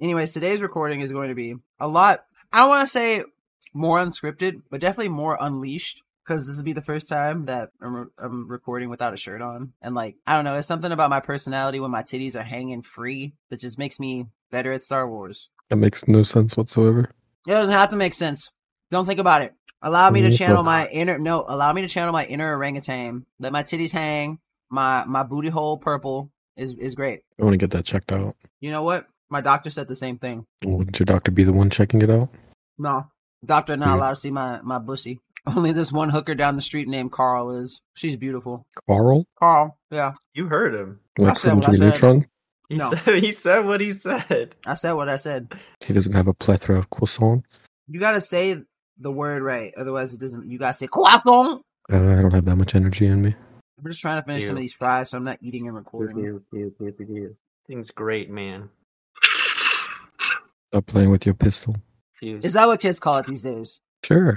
Anyways, today's recording is going to be a lot, I don't want to say more unscripted, but definitely more unleashed. Because this will be the first time that I'm recording without a shirt on. And like, I don't know, it's something about my personality when my titties are hanging free that just makes me better at Star Wars. That makes no sense whatsoever. It doesn't have to make sense. Don't think about it. Allow me to channel my inner orangutan. Let my titties hang. My booty hole purple is great. I want to get that checked out. You know what? My doctor said the same thing. Wouldn't your doctor be the one checking it out? No. Doctor not allowed to see my bussy. Only this one hooker down the street named Carl is. She's beautiful. Carl? Carl, yeah. You heard him. Like Symmetry Neutron? He said what he said. I said what I said. He doesn't have a plethora of croissants? You gotta say the word right, otherwise it doesn't. You gotta say croissant. I don't have that much energy in me. I'm just trying to finish some of these fries, so I'm not eating and recording. Thing's great, man. Stop playing with your pistol. Is that what kids call it these days? Sure.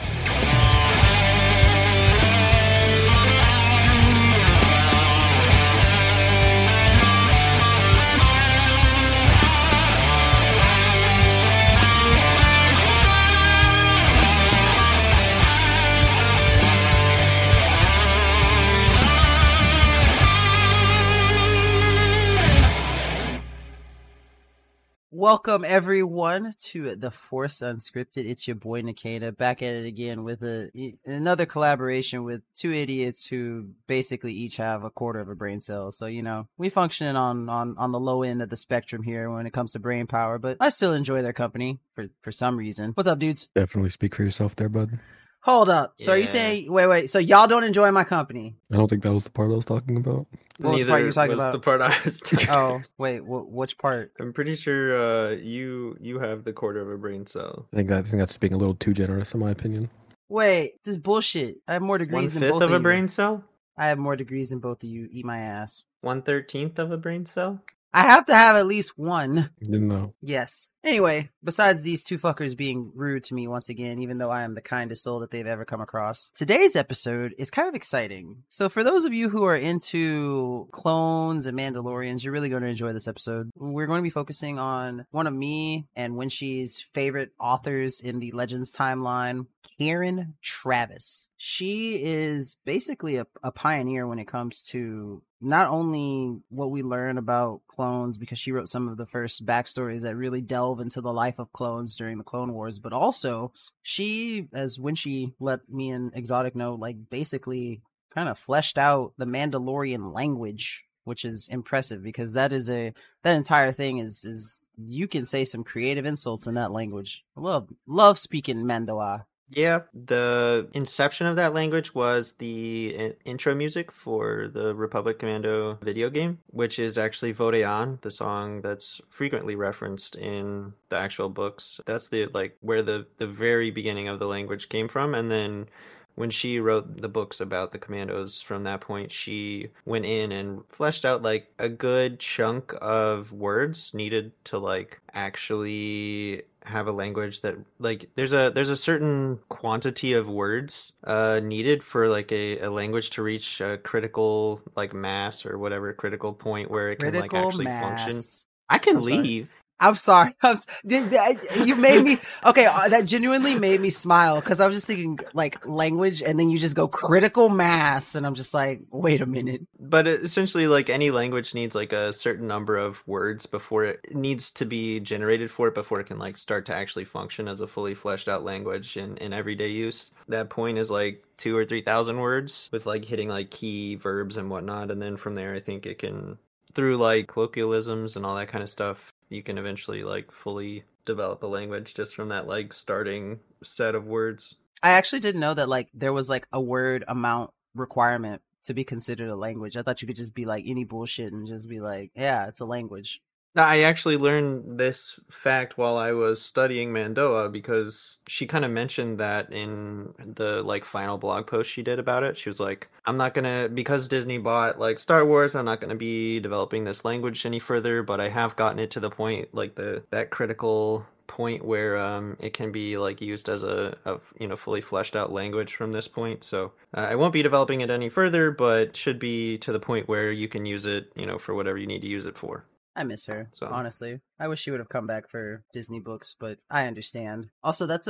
Welcome everyone to the Force Unscripted. It's your boy Nikita back at it again with another collaboration with two idiots who basically each have a quarter of a brain cell. So we functioning on the low end of the spectrum here when it comes to brain power, but I still enjoy their company for some reason. What's up, dudes? Definitely speak for yourself there, bud. Hold up. So are you saying wait? So y'all don't enjoy my company? I don't think that was the part I was talking about. What was the part you were talking about? The part I was talking Oh, wait, which part? I'm pretty sure you have the quarter of a brain cell. I think that's being a little too generous in my opinion. Wait, this is bullshit. I have more degrees than both of you. 1/5 of a brain cell? I have more degrees than both of you. Eat my ass. 1/13 of a brain cell? I have to have at least one. Didn't know. Yes. Anyway, besides these two fuckers being rude to me once again, even though I am the kindest soul that they've ever come across, today's episode is kind of exciting. So for those of you who are into clones and Mandalorians, you're really going to enjoy this episode. We're going to be focusing on one of me and Winshy's favorite authors in the Legends timeline, Karen Traviss. She is basically a pioneer when it comes to not only what we learn about clones, because she wrote some of the first backstories that really delve into the life of clones during the Clone Wars, but also she, as when she let me and Exotic know, like basically kind of fleshed out the Mandalorian language, which is impressive because that entire thing is you can say some creative insults in that language. I love speaking Mandoa. Yeah, the inception of that language was the intro music for the Republic Commando video game, which is actually Vodeon, the song that's frequently referenced in the actual books. That's where the very beginning of the language came from, and then when she wrote the books about the commandos from that point, she went in and fleshed out like a good chunk of words needed to actually have a language that there's a certain quantity of words needed for a language to reach a critical mass or whatever critical point where it can actually function. I can leave. I'm sorry. You made me okay. That genuinely made me smile because I was just thinking language, and then you just go critical mass, and I'm just like, wait a minute. But essentially, any language needs a certain number of words before it needs to be generated for it before it can start to actually function as a fully fleshed out language in everyday use. That point is 2,000 or 3,000 words with hitting key verbs and whatnot, and then from there, I think it can through colloquialisms and all that kind of stuff. You can eventually fully develop a language just from that starting set of words. I actually didn't know that there was a word amount requirement to be considered a language. I thought you could just be any bullshit and just be yeah, it's a language. Now, I actually learned this fact while I was studying Mandoa because she kind of mentioned that in the final blog post she did about it. She was like, I'm not gonna, because Disney bought Star Wars, I'm not gonna be developing this language any further, but I have gotten it to the point that critical point where it can be used as a fully fleshed out language from this point. So I won't be developing it any further, but should be to the point where you can use it for whatever you need to use it for. I miss her, So- honestly. I wish she would have come back for Disney books, but I understand. Also, that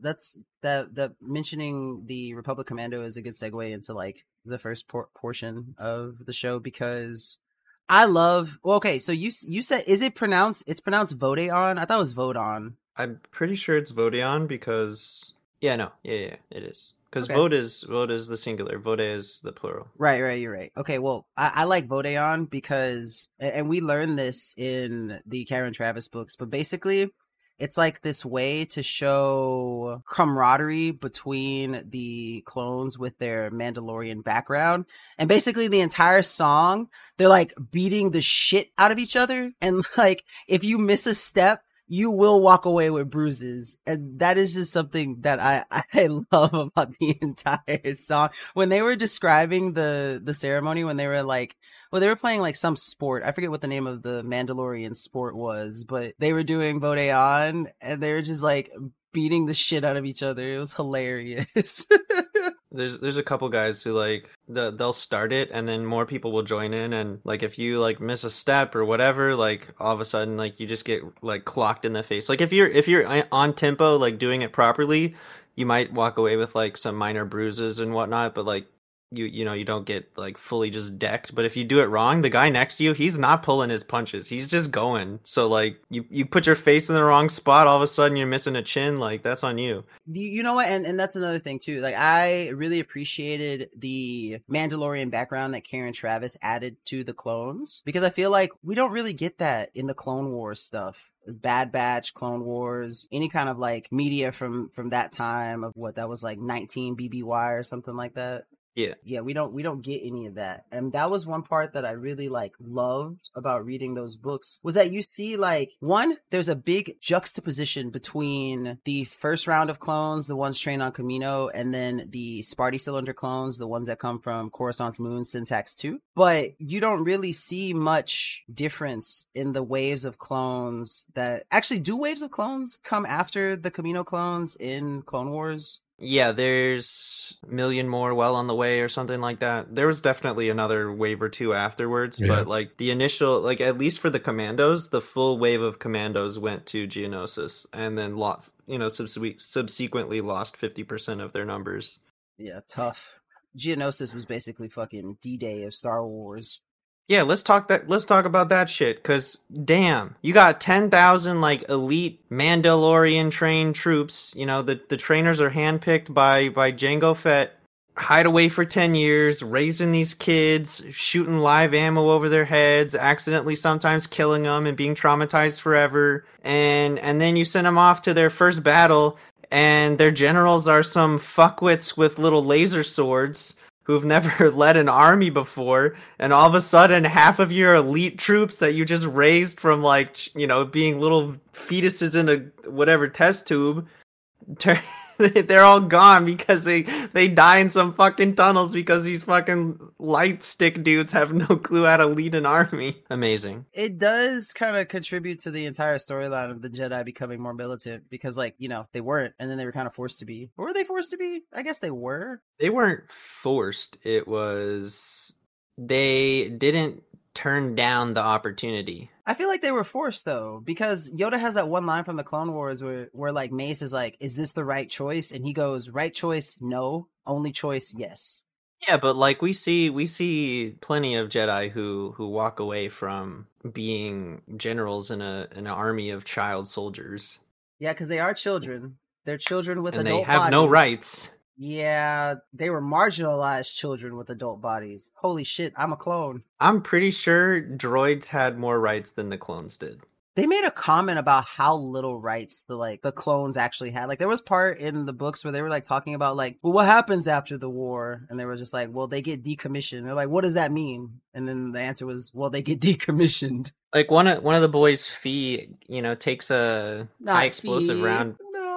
mentioning the Republic Commando is a good segue into like the first portion of the show, because I love. Well, okay, so you said, is it pronounced? It's pronounced Vodeon. I thought it was Vodon. I'm pretty sure it's Vodeon because yeah, it is. Because Okay. vote is the singular, Vode is the plural. Right, you're right. Okay, well, I like Vodeon because, and we learned this in the Karen Travis books, but basically, it's like this way to show camaraderie between the clones with their Mandalorian background. And basically, the entire song, they're like beating the shit out of each other. And like, if you miss a step, you will walk away with bruises. And that is just something that I love about the entire song. When they were describing the ceremony, when they were like, well, they were playing like some sport. I forget what the name of the Mandalorian sport was, but they were doing Vodeon and they were just like beating the shit out of each other. It was hilarious. There's a couple guys who like they'll start it and then more people will join in, and like if you like miss a step or whatever, like all of a sudden like you just get like clocked in the face. Like if you're on tempo, like doing it properly, you might walk away with like some minor bruises and whatnot, but like you know, you don't get like fully just decked. But if you do it wrong, the guy next to you, he's not pulling his punches, he's just going. So like you put your face in the wrong spot, all of a sudden you're missing a chin, like that's on you. You know what? And that's another thing too. Like, I really appreciated the Mandalorian background that Karen Travis added to the clones, because I feel like we don't really get that in the Clone Wars stuff. Bad Batch, Clone Wars, any kind of like media from that time of what that was like 19 BBY or something like that. Yeah, we don't get any of that. And that was one part that I really like loved about reading those books, was that you see like, one, there's a big juxtaposition between the first round of clones, the ones trained on Kamino, and then the Sparty Cylinder clones, the ones that come from Coruscant's moon, Syntax 2. But you don't really see much difference in the waves of clones that actually, do waves of clones come after the Kamino clones in Clone Wars? Yeah, there's a million more well on the way or something like that. There was definitely another wave or two afterwards, but like the initial, like at least for the commandos, the full wave of commandos went to Geonosis and then subsequently lost 50% of their numbers. Yeah, tough. Geonosis was basically fucking D-Day of Star Wars. Yeah, let's talk about that shit, cause damn, you got 10,000 like elite Mandalorian trained troops. You know, the trainers are handpicked by Jango Fett. Hide away for 10 years, raising these kids, shooting live ammo over their heads, accidentally sometimes killing them and being traumatized forever. And then you send them off to their first battle, and their generals are some fuckwits with little laser swords who've never led an army before, and all of a sudden half of your elite troops that you just raised from like, you know, being little fetuses in a whatever test tube, they're all gone because they die in some fucking tunnels because these fucking light stick dudes have no clue how to lead an army. Amazing. It does kind of contribute to the entire storyline of the Jedi becoming more militant, because like, you know, they weren't, and then they were kind of forced to be. Or were they forced to be? I guess they were. They weren't forced. It was, they didn't turn down the opportunity. I feel like they were forced though, because Yoda has that one line from the Clone Wars where like Mace is like, is this the right choice? And he goes, right choice, no. Only choice, yes. Yeah, but like we see plenty of Jedi who walk away from being generals in an army of child soldiers. Yeah, because they are children. They're children with and adult they have bodies. no rights. Yeah, they were marginalized children with adult bodies. Holy shit, I'm a clone. I'm pretty sure droids had more rights than the clones did. They made a comment about how little rights the clones actually had. Like, there was part in the books where they were like talking about like, well, what happens after the war? And they were just like, well, they get decommissioned. They're like, what does that mean? And then the answer was, well, they get decommissioned. Like one of the boys, Fee, you know, takes a high explosive round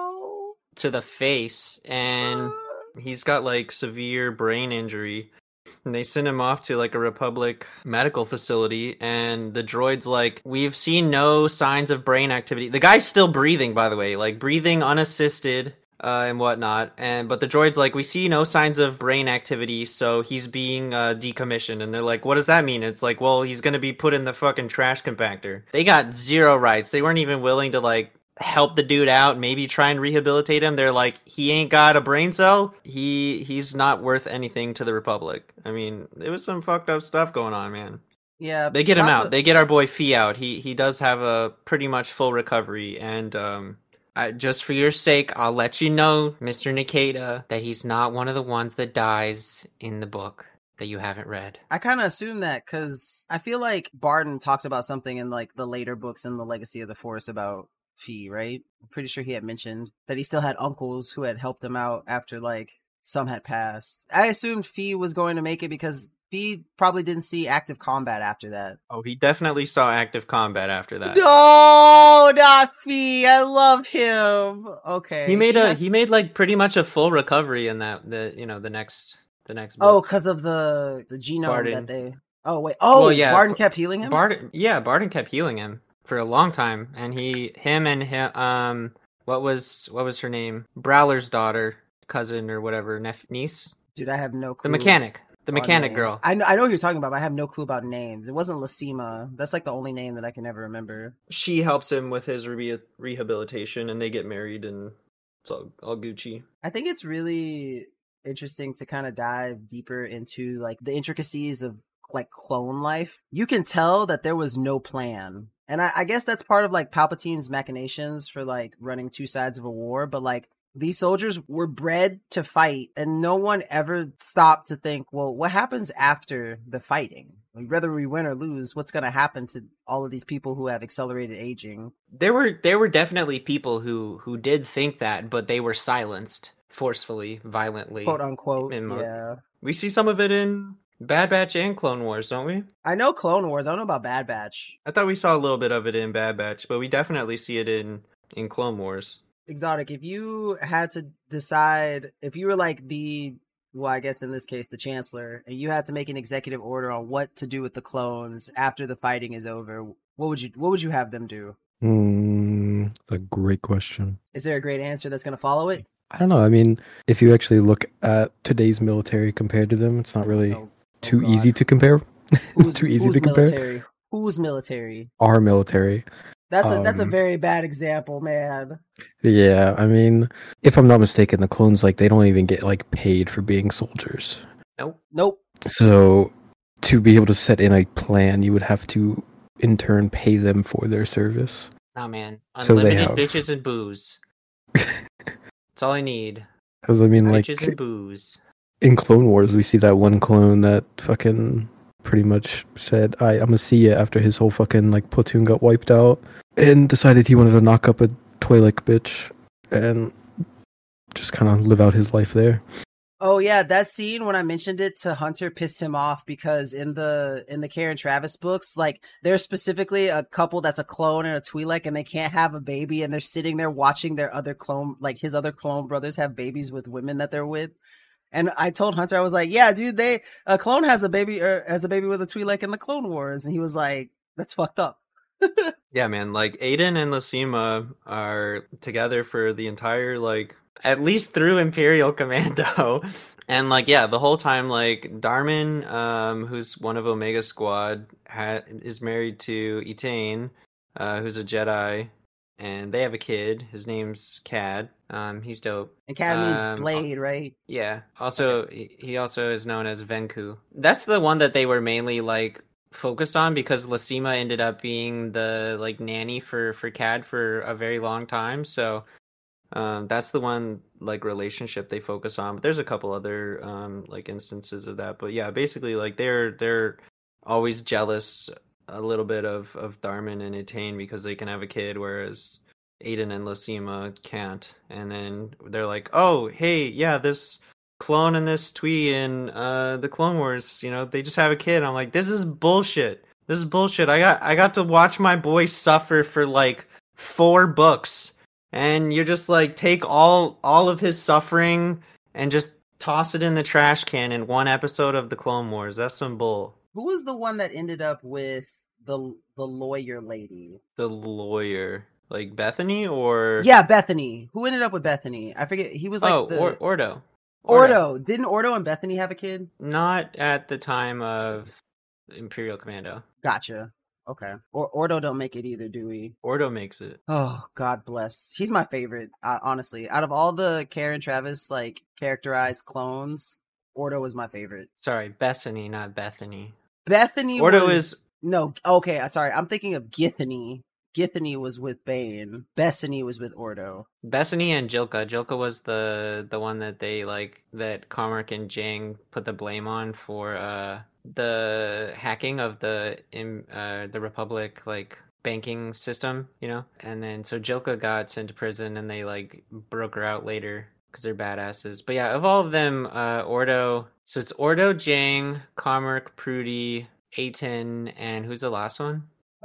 to the face, and he's got like severe brain injury. And they send him off to like a Republic medical facility, and the droid's like, we've seen no signs of brain activity. The guy's still breathing, by the way, like breathing unassisted. and whatnot. But the droid's like, we see no signs of brain activity, so he's being decommissioned. And they're like, what does that mean? It's like, well, he's gonna be put in the fucking trash compactor. They got zero rights. They weren't even willing to like help the dude out, maybe try and rehabilitate him. They're like, he ain't got a brain cell. He's not worth anything to the Republic. I mean, there was some fucked up stuff going on, man. Yeah, They get him out. They get our boy Fee out. He does have a pretty much full recovery, and just for your sake, I'll let you know, Mr. Nikeda, that he's not one of the ones that dies in the book that you haven't read. I kind of assume that because I feel like Barton talked about something in like the later books in the Legacy of the Force about Fee, right? I'm pretty sure he had mentioned that he still had uncles who had helped him out after like some had passed. I assumed Fee was going to make it because Fee probably didn't see active combat after that. Oh, he definitely saw active combat after that. No, not Fee. I love him. Okay. He made like pretty much a full recovery in the next book. Oh, because of the genome Barton. that they. Oh wait. Oh, well, yeah. Barton kept healing him. Barton kept healing him for a long time, and what was her name? Browler's daughter, cousin or whatever, niece. Dude, I have no clue. The mechanic girl. I know who you're talking about, but I have no clue about names. It wasn't Lasima. That's like the only name that I can ever remember. She helps him with his rehabilitation, and they get married, and it's all Gucci. I think it's really interesting to kind of dive deeper into like the intricacies of like clone life. You can tell that there was no plan. And I guess that's part of like Palpatine's machinations for like running two sides of a war, but like these soldiers were bred to fight, and no one ever stopped to think, well, what happens after the fighting? Whether we win or lose, what's going to happen to all of these people who have accelerated aging? There were definitely people who did think that, but they were silenced forcefully, violently, quote unquote. Yeah, we see some of it in Bad Batch and Clone Wars, don't we? I know Clone Wars. I don't know about Bad Batch. I thought we saw a little bit of it in Bad Batch, but we definitely see it in Clone Wars. Exotic, if you had to decide, if you were like I guess in this case, the Chancellor, and you had to make an executive order on what to do with the clones after the fighting is over, what would you have them do? A great question. Is there a great answer that's going to follow it? I don't know. I mean, if you actually look at today's military compared to them, it's not really too easy to compare. Who's military? Who's military? Our military. That's a very bad example, man. Yeah, I mean, if I'm not mistaken, the clones like they don't even get like paid for being soldiers. Nope. So to be able to set in a plan, you would have to in turn pay them for their service. Oh man, unlimited bitches and booze. That's all I need. Because I mean, like bitches and booze. In Clone Wars, we see that one clone that fucking pretty much said, I'm gonna see you after his whole fucking like platoon got wiped out, and decided he wanted to knock up a Twi'lek bitch and just kind of live out his life there. Oh yeah, that scene when I mentioned it to Hunter pissed him off because in the Karen Traviss books, like there's specifically a couple that's a clone and a Twi'lek, and they can't have a baby, and they're sitting there watching their other clone, like his other clone brothers, have babies with women that they're with. And I told Hunter, I was like, yeah, dude, a clone has a baby with a Twi'lek in the Clone Wars. And he was like, that's fucked up. Yeah, man, like Aiden and Lasima are together for the entire, like, at least through Imperial Commando. And like, yeah, the whole time, like Darmin, who's one of Omega Squad, is married to Etain, who's a Jedi. And they have a kid. His name's Cad. He's dope. And Cad means blade, right? Yeah. Also, he also is known as Venku. That's the one that they were mainly like focused on because Lasima ended up being the like nanny for Cad for a very long time. So that's the one like relationship they focus on. But there's a couple other like instances of that. But yeah, basically like they're always jealous a little bit of Darmin and Etain because they can have a kid, whereas Aiden and Lasima can't. And then they're like, oh, hey, yeah, this clone and this Twee in the Clone Wars, you know, they just have a kid. I'm like, this is bullshit. This is bullshit. I got to watch my boy suffer for like 4 books, and you're just like take all of his suffering and just toss it in the trash can in one episode of the Clone Wars. That's some bull. Who was the one that ended up with the lawyer lady? The lawyer. Like Bethany or Yeah, Bethany. Who ended up with Bethany? I forget. He was like Ordo. Ordo. Didn't Ordo and Bethany have a kid? Not at the time of Imperial Commando. Gotcha. Okay. Ordo don't make it either, do we? Ordo makes it. Oh, God bless. He's my favorite, honestly. Out of all the Karen Travis, like, characterized clones, Ordo was my favorite. Sorry, Bethany, not Bethany. Bethany Ordo was... is... No, okay, sorry. I'm thinking of Githany. Githany was with Bane. Bethany was with Ordo. Bethany and Jilka. Jilka was the one that they, like, that Carmack and Jang put the blame on for, the hacking of the Republic, like, banking system, you know? And then, so Jilka got sent to prison and they, like, broke her out later because they're badasses. But yeah, of all of them, Ordo... So it's Ordo, Jang, Carmack, Prudy, Aten, and who's the last one?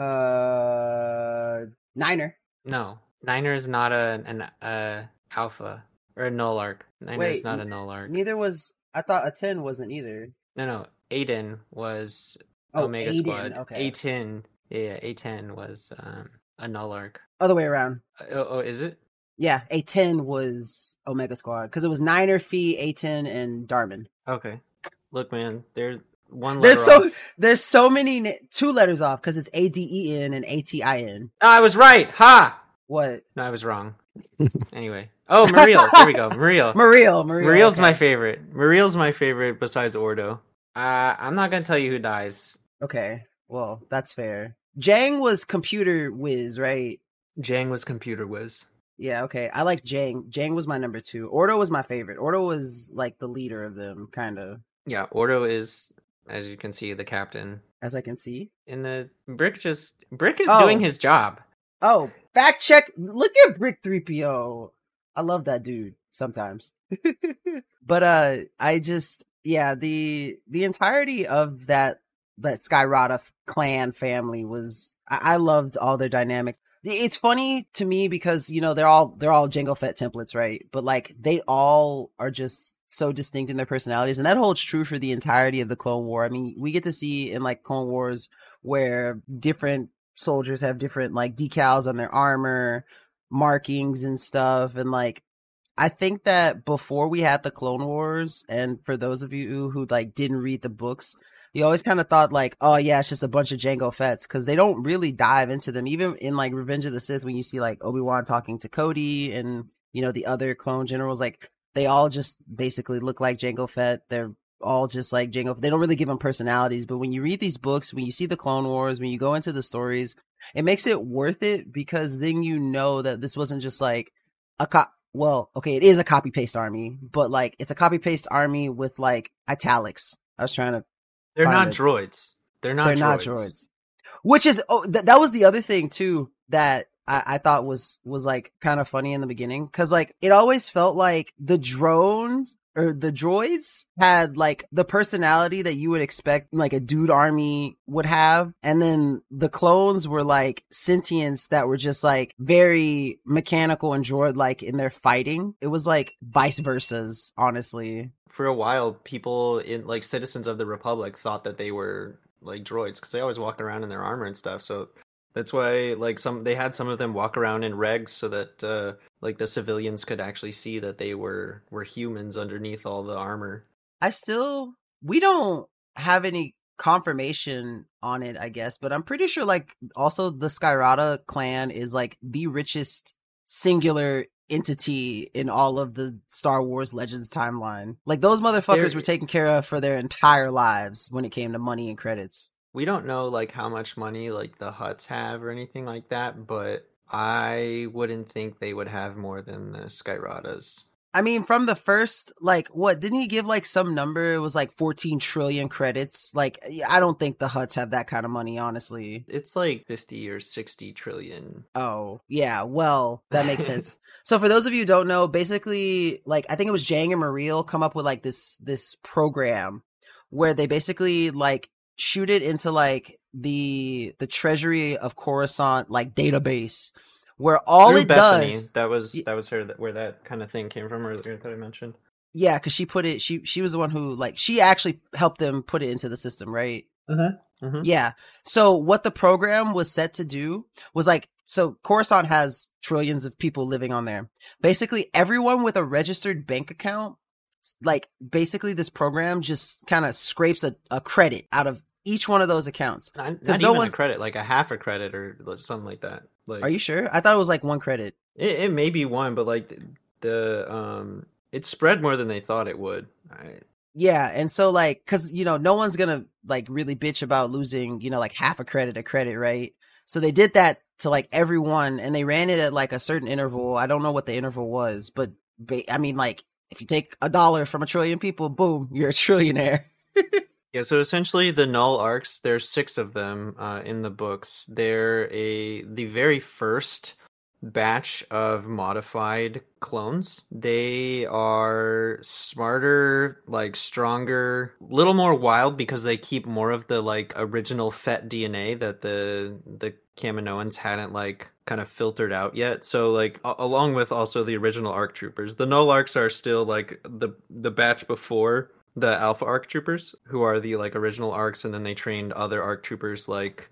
Niner. No. Niner is not an alpha or a null arc. Niner is not a null arc. Neither was... I thought a 10 wasn't either. No. Aiden was Omega Aiden, Squad. okay. A10. Yeah, A10 was a null arc. Other way around. Oh, is it? Yeah, A10 was Omega Squad because it was Niner, Fee, A10, and Darman. Okay. Look, man, there's one letter off. There's so many 2 letters off because it's ADEN and ATIN. Oh, I was right. Ha! What? No, I was wrong. Anyway. Oh, Muriel. There we go. Muriel. Muriel's okay. my favorite. Muriel's my favorite besides Ordo. I'm not going to tell you who dies. Okay. Well, that's fair. Jang was computer whiz, right? Jang was computer whiz. Yeah, okay. I like Jang. Jang was my number 2. Ordo was my favorite. Ordo was like the leader of them, kind of. Yeah, Ordo is, as you can see, the captain. As I can see. In the Brick is doing his job. Oh, fact check. Look at Brick 3PO. I love that dude sometimes. But I just the entirety of that Skyrata clan family was I loved all their dynamics. It's funny to me because, you know, they're all Jango Fett templates, right? But like they all are just so distinct in their personalities, and that holds true for the entirety of the Clone War. I mean, we get to see in like Clone Wars where different soldiers have different like decals on their armor, markings and stuff, and like I think that before we had the Clone Wars, and for those of you who like didn't read the books, you always kind of thought like, oh yeah, it's just a bunch of Jango Fetts, because they don't really dive into them. Even in like Revenge of the Sith, when you see like Obi-Wan talking to Cody and, you know, the other clone generals, like they all just basically look like Jango Fett. They're all just like Jango. They don't really give them personalities. But when you read these books, when you see the Clone Wars, when you go into the stories, it makes it worth it, because then you know that this wasn't just like well, okay, it is a copy paste army, but like it's a copy paste army with like italics. I was trying to. They're not droids. They're not droids. Which is that was the other thing too that I thought was like kind of funny in the beginning, because like it always felt like the drones or the droids had like the personality that you would expect like a dude army would have, and then the clones were like sentients that were just like very mechanical and droid like in their fighting. It was like vice versas, honestly. For a while, people in like citizens of the Republic thought that they were like droids because they always walked around in their armor and stuff. So that's why like they had some of them walk around in regs so that like the civilians could actually see that they were humans underneath all the armor. We don't have any confirmation on it, I guess, but I'm pretty sure like also the Skyrata clan is like the richest singular entity in all of the Star Wars Legends timeline. Like those motherfuckers were taken care of for their entire lives when it came to money and credits. We don't know like how much money like the Hutts have or anything like that, but I wouldn't think they would have more than the Skyratas. I mean, from the first, like, what, didn't he give, like, some number? It was, like, 14 trillion credits. Like, I don't think the Hutts have that kind of money, honestly. It's, like, 50 or 60 trillion. Oh, yeah, well, that makes sense. So, for those of you who don't know, basically, like, I think it was Jang and Muriel come up with, like, this program where they basically, like, shoot it into, like, the Treasury of Coruscant, like, database, where all Through it Bethany, does. That was her where that kind of thing came from earlier that I mentioned. Yeah, because she put it. She was the one who like she actually helped them put it into the system, right? Yeah. So what the program was set to do was like, so Coruscant has trillions of people living on there. Basically, everyone with a registered bank account, like basically this program just kind of scrapes a credit out of each one of those accounts. Not no even a credit, like a half a credit or something like that. Like, are you sure? I thought it was like one credit. it may be one, but like the it spread more than they thought it would. Yeah, and so like, cause no one's gonna like really bitch about losing, like half a credit, right? So they did that to like everyone, and they ran it at like a certain interval. I don't know what the interval was, but I mean, like, if you take $1 from a trillion people, boom, you're a trillionaire. Yeah, so essentially the null arcs, there's 6 of them in the books. They're the very first batch of modified clones. They are smarter, like stronger, little more wild because they keep more of the like original Fett DNA that the Kaminoans hadn't like kind of filtered out yet. So like along with also the original ARC troopers, the null arcs are still like the batch before the Alpha ARC troopers, who are the like original ARCs, and then they trained other ARC troopers like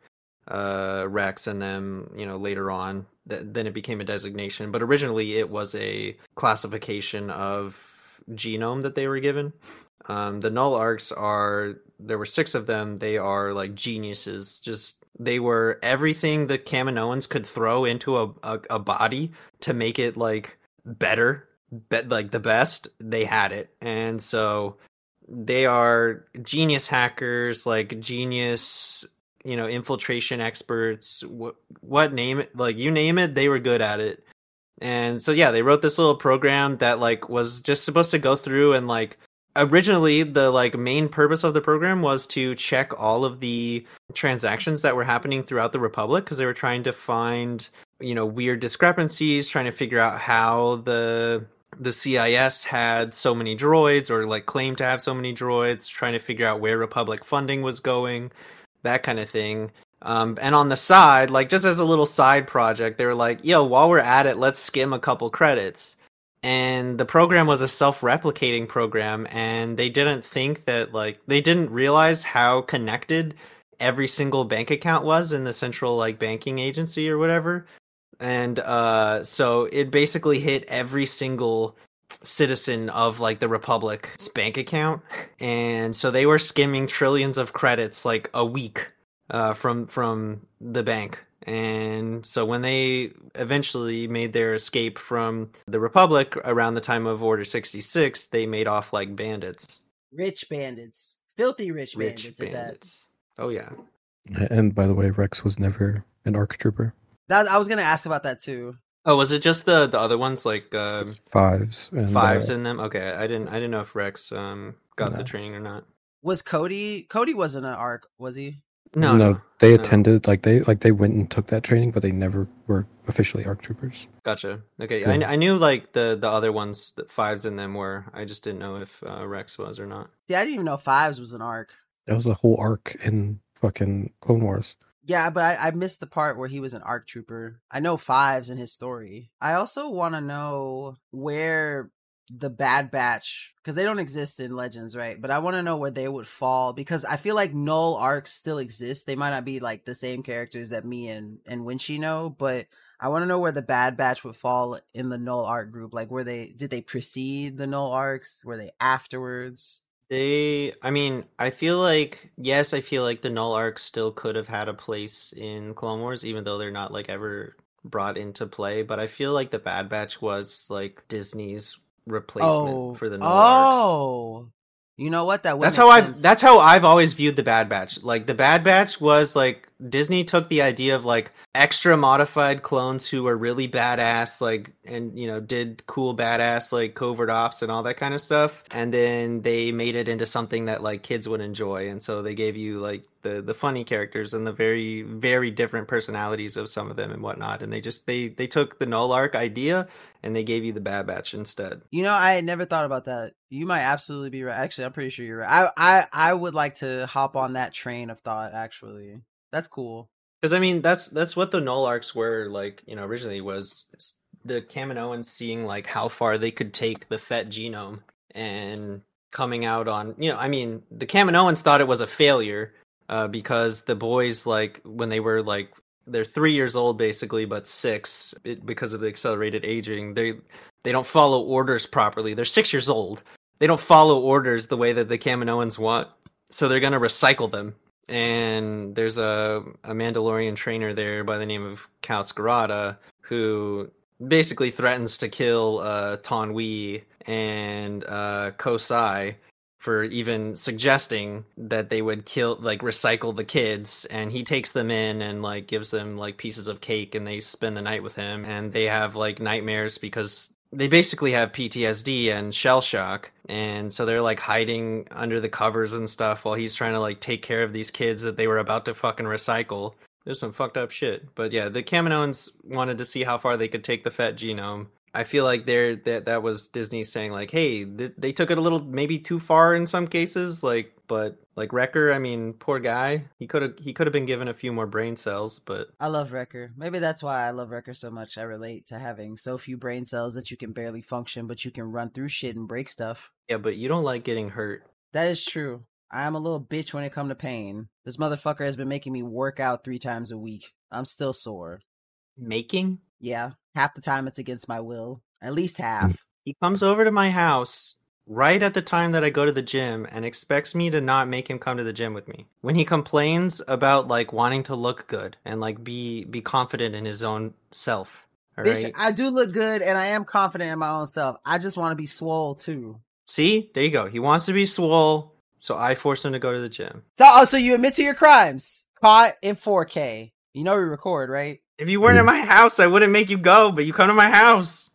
Rex and them, later on. Then it became a designation, but originally it was a classification of genome that they were given. The null arcs there were 6 of them. They are like geniuses. Just they were everything the Kaminoans could throw into a body to make it like better, like the best. They had it, and so they are genius hackers, like genius, infiltration experts. What name it? Like you name it, they were good at it. And so yeah, they wrote this little program that like was just supposed to go through and like originally the like main purpose of the program was to check all of the transactions that were happening throughout the Republic, because they were trying to find weird discrepancies, trying to figure out how the CIS had so many droids, or like claimed to have so many droids, trying to figure out where Republic funding was going, that kind of thing. And on the side, like just as a little side project, they were like, yo, while we're at it, let's skim a couple credits. And the program was a self-replicating program, and they didn't think that they didn't realize how connected every single bank account was in the central like banking agency or whatever. And so it basically hit every single citizen of like the Republic's bank account, and so they were skimming trillions of credits like a week from the bank. And so when they eventually made their escape from the Republic around the time of Order 66, they made off like bandits. Rich bandits. Filthy rich bandits at that. Oh yeah. And by the way, Rex was never an ARC trooper. I was gonna ask about that too. Oh, was it just the other ones like Fives in them? Okay, I didn't know if Rex got the training or not. Was Cody wasn't an ARC, was he? No, they attended they went and took that training, but they never were officially ARC troopers. Gotcha. Okay, Yeah. I knew like the other ones that Fives in them were. I just didn't know if Rex was or not. Yeah, I didn't even know Fives was an ARC. That was a whole arc in fucking Clone Wars. Yeah, but I missed the part where he was an ARC trooper. I know Fives in his story. I also want to know where the Bad Batch, because they don't exist in Legends, right? But I want to know where they would fall, because I feel like null arcs still exist. They might not be like the same characters that me and Winchie know, but I want to know where the Bad Batch would fall in the null arc group. Like, did they precede the null arcs? Were they afterwards? I feel like the null arc still could have had a place in Clone Wars, even though they're not like ever brought into play. But I feel like the Bad Batch was like Disney's replacement for the null arcs. You know what? That's how I've always viewed the Bad Batch. Like the Bad Batch was like Disney took the idea of like extra modified clones who were really badass, like, and did cool badass like covert ops and all that kind of stuff, and then they made it into something that like kids would enjoy, and so they gave you like the funny characters and the very, very different personalities of some of them and whatnot, and they took the null arc idea and they gave you the Bad Batch instead. I had never thought about that. You might absolutely be right. Actually, I'm pretty sure you're right. I would like to hop on that train of thought, actually. That's cool. Because that's what the null arcs were like, originally, was the Kaminoans seeing like how far they could take the Fett genome and coming out on, the Kaminoans thought it was a failure, because the boys, like, when they were like, they're 3 years old basically, but 6 because of the accelerated aging. They don't follow orders properly. They're 6 years old. They don't follow orders the way that the Kaminoans want, so they're gonna recycle them. And there's a Mandalorian trainer there by the name of Cal Skirata who basically threatens to kill Taun We and Kosai for even suggesting that they would recycle the kids. And he takes them in and like gives them like pieces of cake, and they spend the night with him, and they have like nightmares because they basically have PTSD and shell shock, and so they're like hiding under the covers and stuff while he's trying to like take care of these kids that they were about to fucking recycle. There's some fucked up shit. But yeah, the Kaminoans wanted to see how far they could take the Fett genome. I feel like that was Disney saying like, hey, they took it a little maybe too far in some cases, but Wrecker, I mean, poor guy. He could have been given a few more brain cells, but I love Wrecker. Maybe that's why I love Wrecker so much. I relate to having so few brain cells that you can barely function, but you can run through shit and break stuff. Yeah, but you don't like getting hurt. That is true. I am a little bitch when it comes to pain. This motherfucker has been making me work out 3 times a week. I'm still sore. Making? Yeah. Half the time it's against my will. At least half. He comes over to my house right at the time that I go to the gym and expects me to not make him come to the gym with me. When he complains about like wanting to look good and like be confident in his own self. All Bitch, right? I do look good and I am confident in my own self. I just want to be swole too. See? There you go. He wants to be swole, so I force him to go to the gym. So you admit to your crimes. Caught in 4K. You know we record, right? If you weren't at my house, I wouldn't make you go, but you come to my house.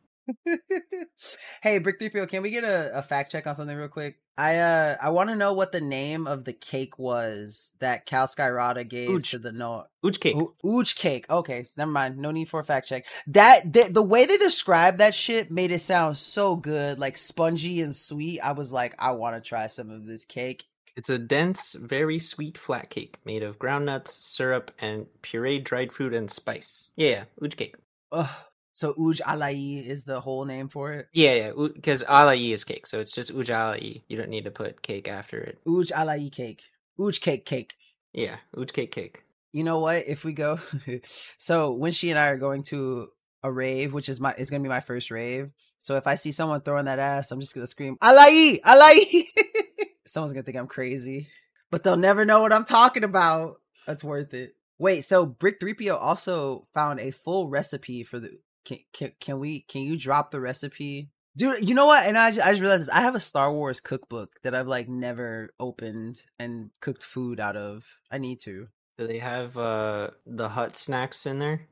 Hey, Brick 3PO, can we get a fact check on something real quick? I want to know what the name of the cake was that Cal Skyrata gave to the no Ooch cake. Ooch cake. Okay, so never mind. No need for a fact check. The way they described that shit made it sound so good, like spongy and sweet. I was like, I want to try some of this cake. It's a dense, very sweet flat cake made of ground nuts, syrup, and pureed dried fruit and spice. Yeah, Ooch cake. Ugh. So Uj Alai is the whole name for it? Yeah, because Alai is cake, so it's just Uj Alai. You don't need to put cake after it. Uj Alai cake. Uj cake. Yeah, Uj cake. You know what? If we go... So Winshi and I are going to a rave, which is going to be my first rave. So if I see someone throwing that ass, I'm just going to scream, Alai! Alai! Someone's going to think I'm crazy. But they'll never know what I'm talking about. That's worth it. Wait, so Brick 3PO also found a full recipe for the... Can you drop the recipe? Dude, you know what? And I just realized this. I have a Star Wars cookbook that I've like never opened and cooked food out of. I need to. Do they have the Hut snacks in there?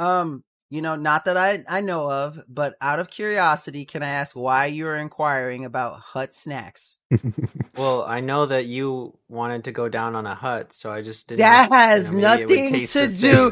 Not that I know of, but out of curiosity, can I ask why you're inquiring about Hut snacks? Well, I know that you wanted to go down on a hut, so I just didn't. That has nothing to do.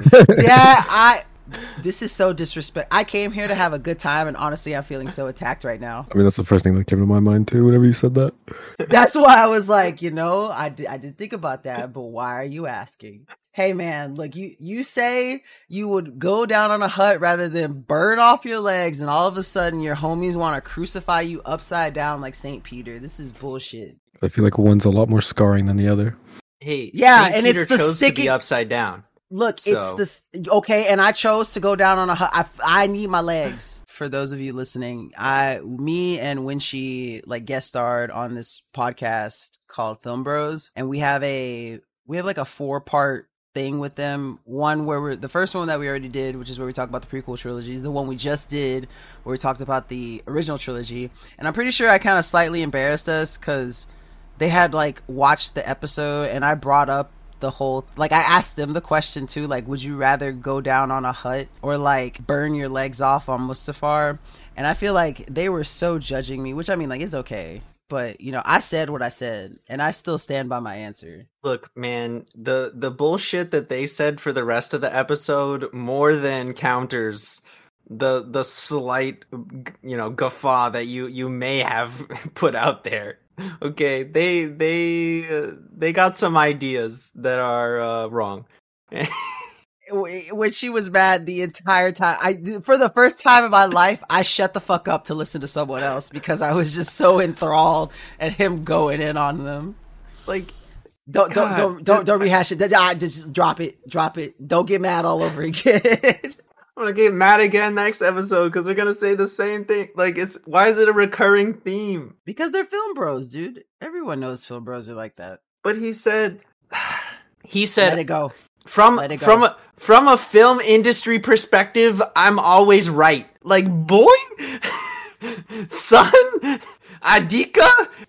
This is so disrespectful. I came here to have a good time, and honestly, I'm feeling so attacked right now. I mean, that's the first thing that came to my mind too. Whenever you said that, that's why I was like, I did think about that, but why are you asking? Hey man, look, you say you would go down on a hut rather than burn off your legs, and all of a sudden your homies want to crucify you upside down like St. Peter. This is bullshit. I feel like one's a lot more scarring than the other. Hey, yeah, St. and Peter it's the chose sticky to be upside down. Look, so. It's this okay, and I chose to go down on a hut. I need my legs. For those of you listening, me and Winshi like guest starred on this podcast called Film Bros, and we have like a 4-part thing with them. One where the first one that we already did, which is where we talk about the prequel trilogies. The one we just did where we talked about the original trilogy, and I'm pretty sure I kind of slightly embarrassed us because they had like watched the episode, and I brought up the whole, like, I asked them the question too, like, would you rather go down on a hut or like burn your legs off on Mustafar? And I feel like they were so judging me, which I mean, like, it's okay, but I said what I said, and I still stand by my answer. Look, man, the bullshit that they said for the rest of the episode more than counters the slight guffaw that you may have put out there. Okay, they got some ideas that are wrong. When she was mad the entire time, for the first time in my life, I shut the fuck up to listen to someone else because I was just so enthralled at him going in on them. Like, Don't rehash it. Just drop it. Don't get mad all over again. I'm gonna get mad again next episode because they're gonna say the same thing. Like, why is it a recurring theme? Because they're film bros, dude. Everyone knows film bros are like that. But he said, let it go. From a film industry perspective, I'm always right. Like, boy, son, Adika.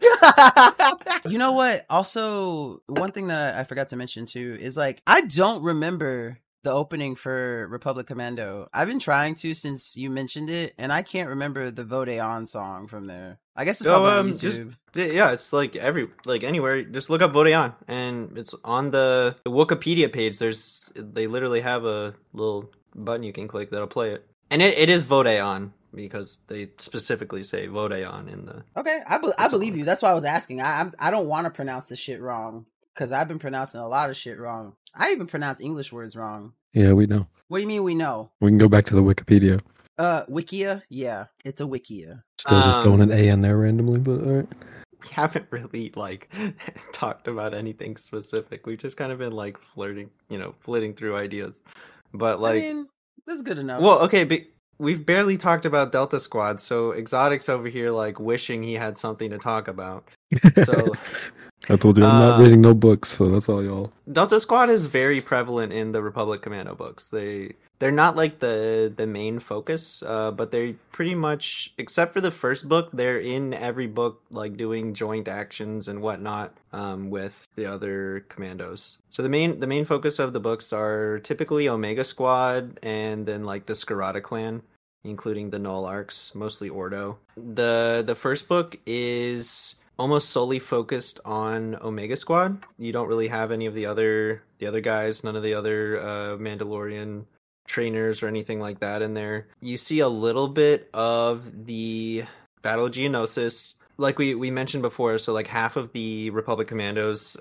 You know what? Also, one thing that I forgot to mention too is like I don't remember the opening for Republic Commando. I've been trying to since you mentioned it, and I can't remember the Vode On song from there. I guess it's probably on YouTube. It's like anywhere. Just look up Vode On, and it's on the Wikipedia page. They literally have a little button you can click that'll play it, and it is Vode On because they specifically say Vode On in the. Okay, I believe you. That's why I was asking. I don't want to pronounce the shit wrong because I've been pronouncing a lot of shit wrong. I even pronounce English words wrong. Yeah, we know. What do you mean we know? We can go back to the Wikipedia. Wikia? Yeah, it's a Wikia. Still just throwing an A in there randomly, but alright. We haven't really, talked about anything specific. We've just kind of been, flitting through ideas. But, I mean, that's good enough. Well, okay, but we've barely talked about Delta Squad, so Exotic's over here, wishing he had something to talk about. So... I told you I'm not reading no books, so that's all y'all. Delta Squad is very prevalent in the Republic Commando books. They're not the main focus, but they pretty much, except for the first book, they're in every book, doing joint actions and whatnot with the other commandos. So the main focus of the books are typically Omega Squad and then the Scarada clan, including the Null Arcs, mostly Ordo. The first book is almost solely focused on Omega Squad. You don't really have any of the other guys, none of the other Mandalorian trainers or anything like that in there. You see a little bit of the Battle of Geonosis, like we mentioned before. So half of the Republic Commandos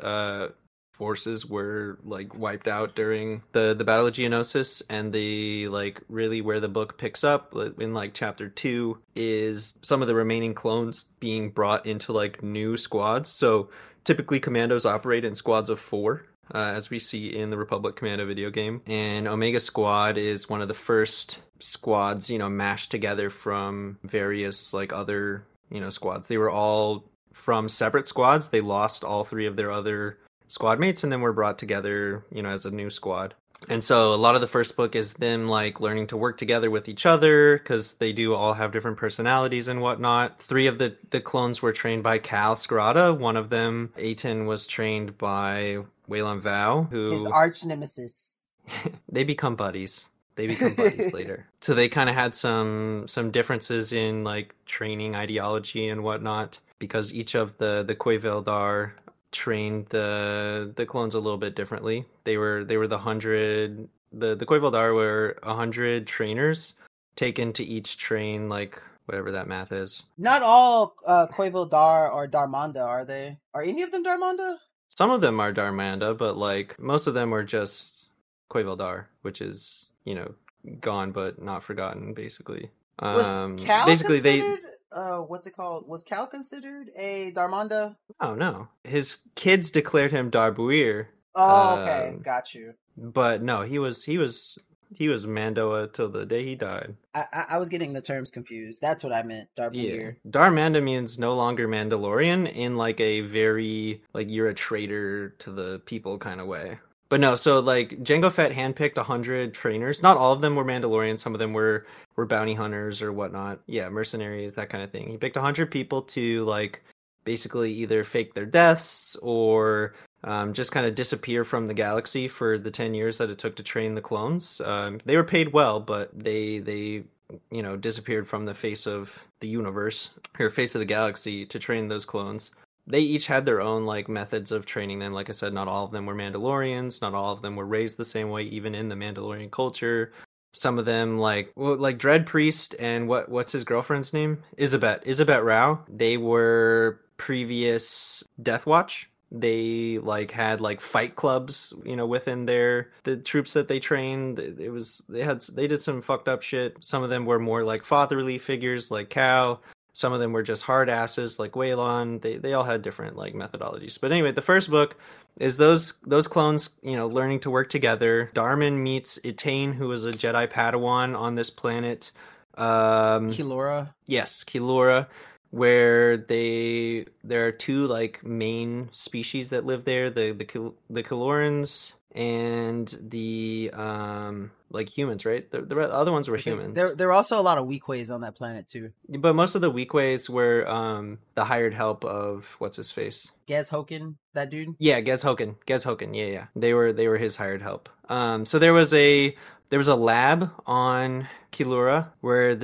forces were wiped out during the Battle of Geonosis, and the really where the book picks up in chapter 2 is some of the remaining clones being brought into new squads. So typically commandos operate in squads of 4, as we see in the Republic Commando video game, and Omega Squad is one of the first squads mashed together from various other squads. They were all from separate squads. They lost all 3 of their other squad mates and then were brought together as a new squad. And so a lot of the first book is them learning to work together with each other because they do all have different personalities and whatnot. 3 of the clones were trained by Cal Scarada. One of them, Aten, was trained by Wayland Vao, who his arch nemesis. They become buddies later. So they kind of had some differences in training ideology and whatnot because each of the Quaveldar trained the clones a little bit differently. They were the 100. The Quaveldar were 100 trainers taken to each train whatever that math is. Not all Quaveldar are Darmanda, are they? Are any of them Darmanda? Some of them are Darmanda, but most of them are just Quaveldar, which is gone but not forgotten, basically. Was Cal considered? What's it called? Was Cal considered a Darmanda? Oh no, his kids declared him Darbuir. Oh, okay, got you. But no, he was Mandoa till the day he died. I was getting the terms confused. That's what I meant. Darbuir. Yeah. Darmanda means no longer Mandalorian in a very you're a traitor to the people kind of way. But no, so Jango Fett handpicked 100 trainers. Not all of them were Mandalorians. Some of them were bounty hunters or whatnot. Yeah, mercenaries, that kind of thing. He picked 100 people to basically either fake their deaths or just kind of disappear from the galaxy for the 10 years that it took to train the clones. They were paid well, but they disappeared from the face of the universe or face of the galaxy to train those clones. They each had their own methods of training them. Like I said, not all of them were Mandalorians. Not all of them were raised the same way, even in the Mandalorian culture. Some of them, Dread Priest and what's his girlfriend's name? Isabet Rao. They were previous Death Watch. They had fight clubs, within the troops that they trained. They did some fucked up shit. Some of them were more fatherly figures like Cal. Some of them were just hard asses like Waylon. They all had different methodologies. But anyway, the first book is those clones, learning to work together. Darman meets Etain, who was a Jedi Padawan on this planet. Kilora. Yes, Kilora, where there are two like main species that live there, the Kilorans and the like humans, right? The other ones were humans. There were also a lot of Weequays on that planet too. But most of the Weequays were the hired help of what's his face? Gez Hoken, that dude? Yeah, Gez Hoken, yeah. They were his hired help. So there was a lab on Kilura where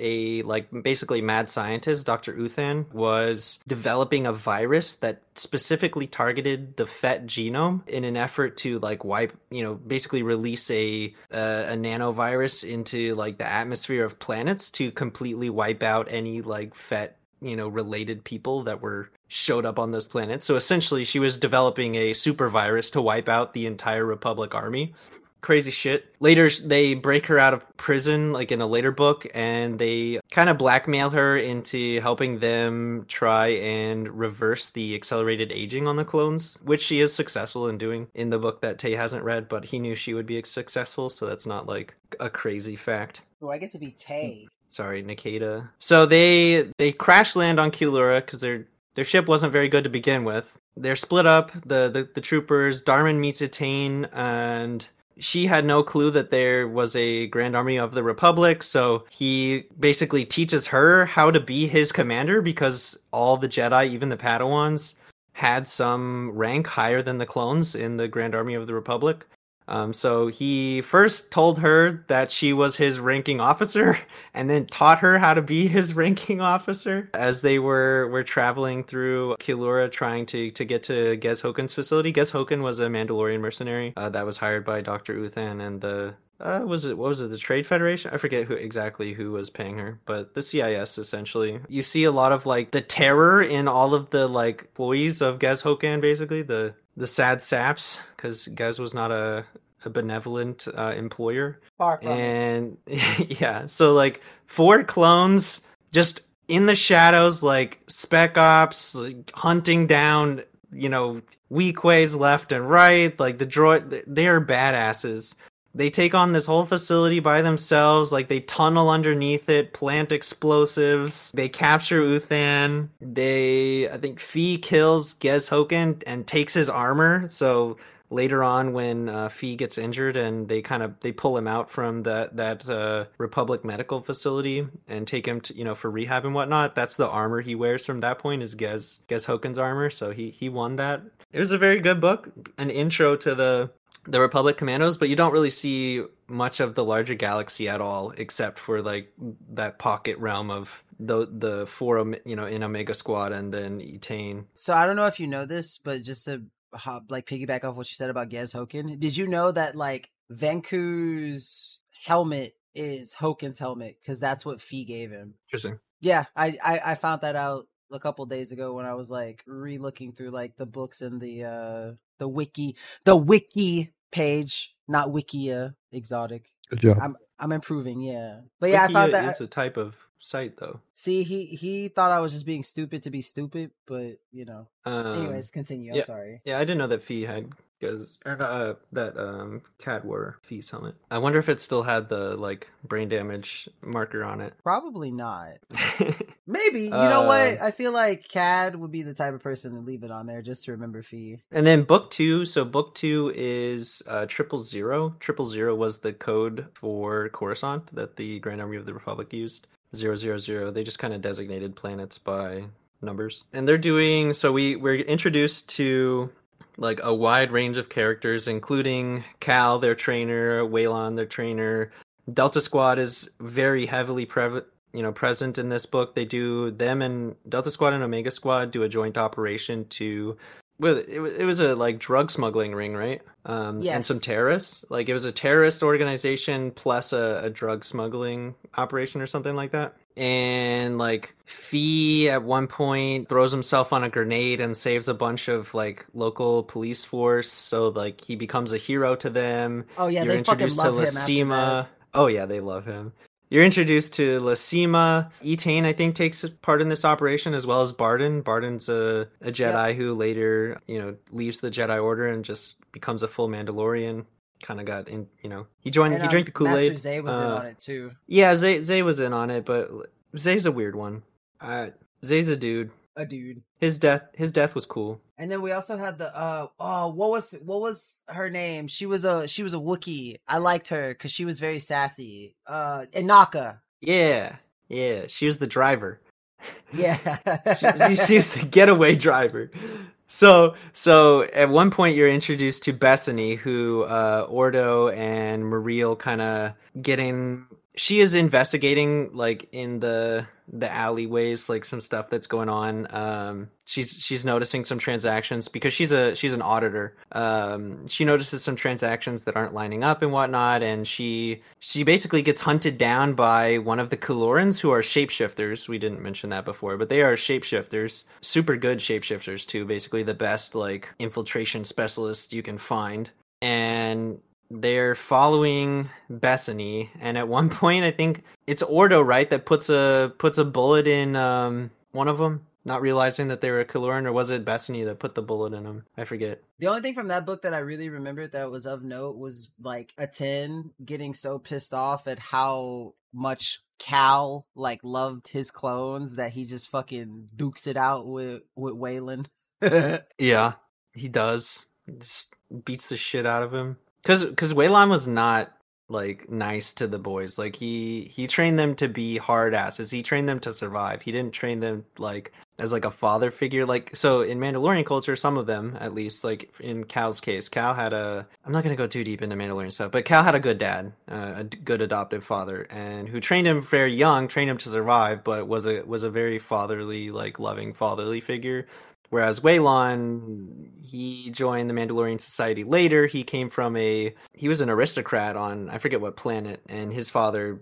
a basically mad scientist, Dr. Uthan, was developing a virus that specifically targeted the Fett genome in an effort to like wipe, basically release a nanovirus into like the atmosphere of planets to completely wipe out any like Fett related people that showed up on those planets. So essentially she was developing a super virus to wipe out the entire Republic army. Crazy shit. Later, they break her out of prison, like in a later book, and they kind of blackmail her into helping them try and reverse the accelerated aging on the clones, which she is successful in doing in the book that Tay hasn't read, but he knew she would be successful, so that's not like a crazy fact. Oh, I get to be Tay. Sorry, Nikita. So they crash land on Kilura because their ship wasn't very good to begin with. They're split up, the troopers. Darman meets Etain, and she had no clue that there was a Grand Army of the Republic, so he basically teaches her how to be his commander because all the Jedi, even the Padawans, had some rank higher than the clones in the Grand Army of the Republic. So he first told her that she was his ranking officer and then taught her how to be his ranking officer as they were traveling through Kilura trying to get to Gez Hoken's facility. Gez Hoken was a Mandalorian mercenary that was hired by Dr. Uthan and the the Trade Federation? I forget who was paying her, but the CIS essentially. You see a lot of like the terror in all of the like employees of Gez Hoken, basically the sad saps, because Gez was not a benevolent employer. Far from and yeah, so like 4 clones just in the shadows, like spec ops, like, hunting down Weequays left and right. Like the droid, they are badasses. They take on this whole facility by themselves, like they tunnel underneath it, plant explosives, they capture Uthan, I think Fee kills Gez Hoken and takes his armor, so later on when Fee gets injured and they pull him out from that Republic medical facility and take him to, for rehab and whatnot, that's the armor he wears from that point is Gez Hoken's armor, so he won that. It was a very good book, an intro to the Republic Commandos, but you don't really see much of the larger galaxy at all, except for like that pocket realm of the 4, in Omega Squad and then Etain. So I don't know if you know this, but just to piggyback off what you said about Gez Hoken, did you know that like Venku's helmet is Hoken's helmet because that's what Fee gave him? Interesting. Yeah, I found that out a couple days ago when I was like re-looking through like the books and the wiki page, not Wikia Exotic. Good job. I'm improving, yeah. But yeah, Wikia, I found that it's a type of site though. See, he thought I was just being stupid to be stupid, but anyways, continue. I'm sorry. Yeah, I didn't know that Fee had that Cad wore Fee's helmet. I wonder if it still had the like brain damage marker on it. Probably not. Maybe. You know what? I feel like Cad would be the type of person to leave it on there just to remember Fee. And then book 2. So book 2 is 000. 000 was the code for Coruscant that the Grand Army of the Republic used. 000. They just kind of designated planets by numbers. And they're doing so. We're introduced to like a wide range of characters, including Cal, their trainer, Waylon, their trainer. Delta Squad is very heavily present in this book. Them and Delta Squad and Omega Squad do a joint operation to, well, it was a like drug smuggling ring, right? Yes. And some terrorists. Like it was a terrorist organization plus a drug smuggling operation or something like that. And like Fee at one point throws himself on a grenade and saves a bunch of like local police force. So like he becomes a hero to them. Oh yeah, You're they fucking introduced love to him after Lacima. that. Oh yeah, they love him. You're introduced to Lasima. Etain, I think, takes part in this operation, as well as Barden. Barden's a Jedi who later, leaves the Jedi Order and just becomes a full Mandalorian. Kind of got in, he joined. He drank the Kool-Aid. Master Zay was in on it too. Yeah, Zay was in on it, but Zay's a weird one. Zay's a dude. A dude. His death was cool. And then we also had the what was her name? She was a Wookiee. I liked her because she was very sassy. Inaka. Yeah, she was the driver. Yeah, she was the getaway driver. So at one point you're introduced to Bethany, who Ordo and Muriel kind of getting. She is investigating, like, in the alleyways, like some stuff that's going on. She's noticing some transactions because she's an auditor. She notices some transactions that aren't lining up and whatnot, and she basically gets hunted down by one of the Kalorans, who are shapeshifters. We didn't mention that before, but they are shapeshifters, super good shapeshifters too. Basically, the best like infiltration specialists you can find, and they're following Bethany, and at one point I think it's Ordo, right, that puts a bullet in one of them, not realizing that they were a Kaloran, or was it Bethany that put the bullet in him? I forget. The only thing from that book that I really remembered that was of note was like Aten getting so pissed off at how much Cal like loved his clones that he just fucking dukes it out with Waylon. Yeah, he does. Just beats the shit out of him. Because Waylon was not like nice to the boys. Like he trained them to be hard asses. He trained them to survive. He didn't train them like as like a father figure. Like, so in Mandalorian culture, some of them at least, like in Cal's case, Cal had I'm not gonna go too deep into Mandalorian stuff, but Cal had a good dad, a good adoptive father, and who trained him very young, trained him to survive, but was a very fatherly, like loving fatherly figure. Whereas Waylon, he joined the Mandalorian Society later. He was an aristocrat on, I forget what planet, and his father,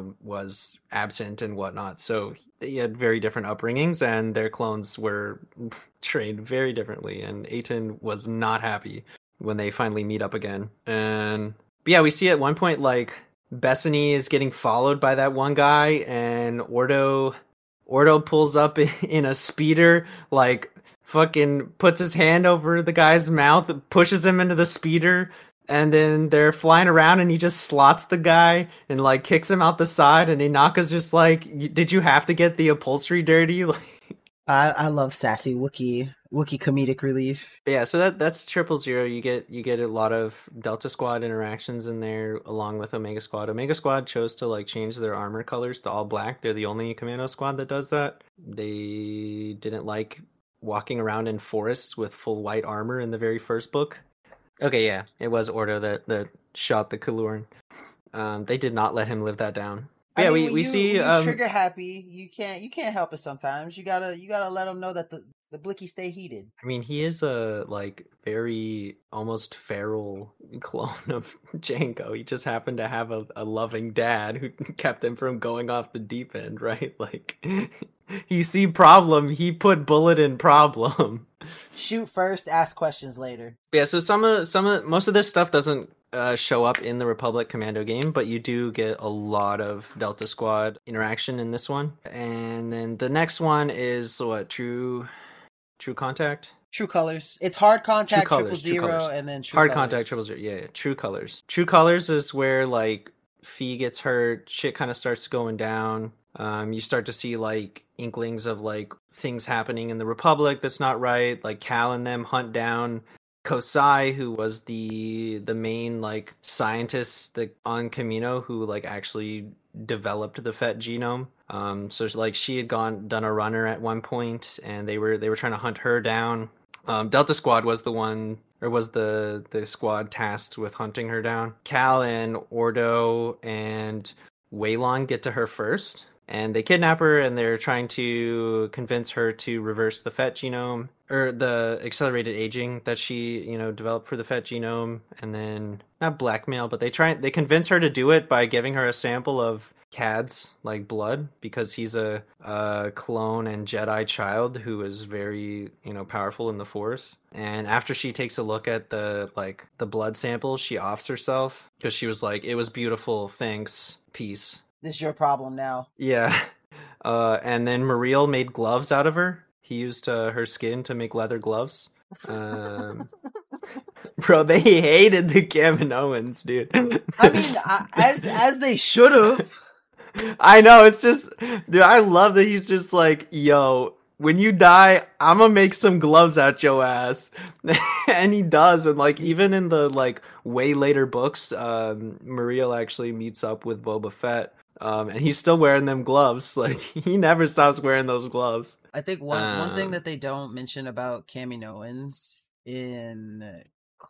was absent and whatnot. So they had very different upbringings, and their clones were trained very differently. And Aten was not happy when they finally meet up again. But yeah, we see at one point, like, Bethany is getting followed by that one guy, and Ordo pulls up in a speeder, like, fucking puts his hand over the guy's mouth, pushes him into the speeder, and then they're flying around, and he just slots the guy and like kicks him out the side, and Inaka's just like, did you have to get the upholstery dirty? Like, I love sassy Wookiee comedic relief. Yeah, so that's 000. You get a lot of Delta Squad interactions in there, along with Omega Squad. Omega Squad chose to like change their armor colors to all black. They're the only Commando Squad that does that. They didn't like walking around in forests with full white armor in the very first book. Okay, yeah, it was Ordo that shot the Kaloran. They did not let him live that down. Yeah, we see trigger happy. You can't help it sometimes. You gotta let them know that the blicky stay heated. I mean, he is a like very almost feral clone of Jango. He just happened to have a loving dad who kept him from going off the deep end, right? Like, he see problem, he put bullet in problem. Shoot first, ask questions later. Yeah, so most of this stuff doesn't show up in the Republic Commando game, but you do get a lot of Delta Squad interaction in this one. And then the next one is what, True Contact? True Colors. It's Hard Contact, True Colors, 000, and then True Hard Colors. Contact 000. Yeah, True Colors. True Colors is where like Fee gets hurt, shit kind of starts going down. You start to see like inklings of like things happening in the Republic that's not right. Like Cal and them hunt down Kosai, who was the main like scientist on Kamino who like actually developed the Fett genome. So like she had done a runner at one point, and they were trying to hunt her down. Delta Squad was the squad tasked with hunting her down. Cal and Ordo and Waylon get to her first, and they kidnap her, and they're trying to convince her to reverse the Fett genome, or the accelerated aging that she, developed for the Fett genome, and then not blackmail, but they convince her to do it by giving her a sample of Cad's like blood, because he's a clone and Jedi child who is very, powerful in the Force. And after she takes a look at the blood sample, she offs herself because she was like, "It was beautiful, thanks, peace." This is your problem now. Yeah. And then Muriel made gloves out of her. He used her skin to make leather gloves. Bro, they hated the Kaminoans, dude. I mean, as they should have. I know, it's just, dude, I love that he's just like, yo, when you die, I'm gonna make some gloves out your ass. And he does, and like, even in the like way later books, Muriel actually meets up with Boba Fett. And he's still wearing them gloves. Like, he never stops wearing those gloves. I think one thing that they don't mention about Kaminoans in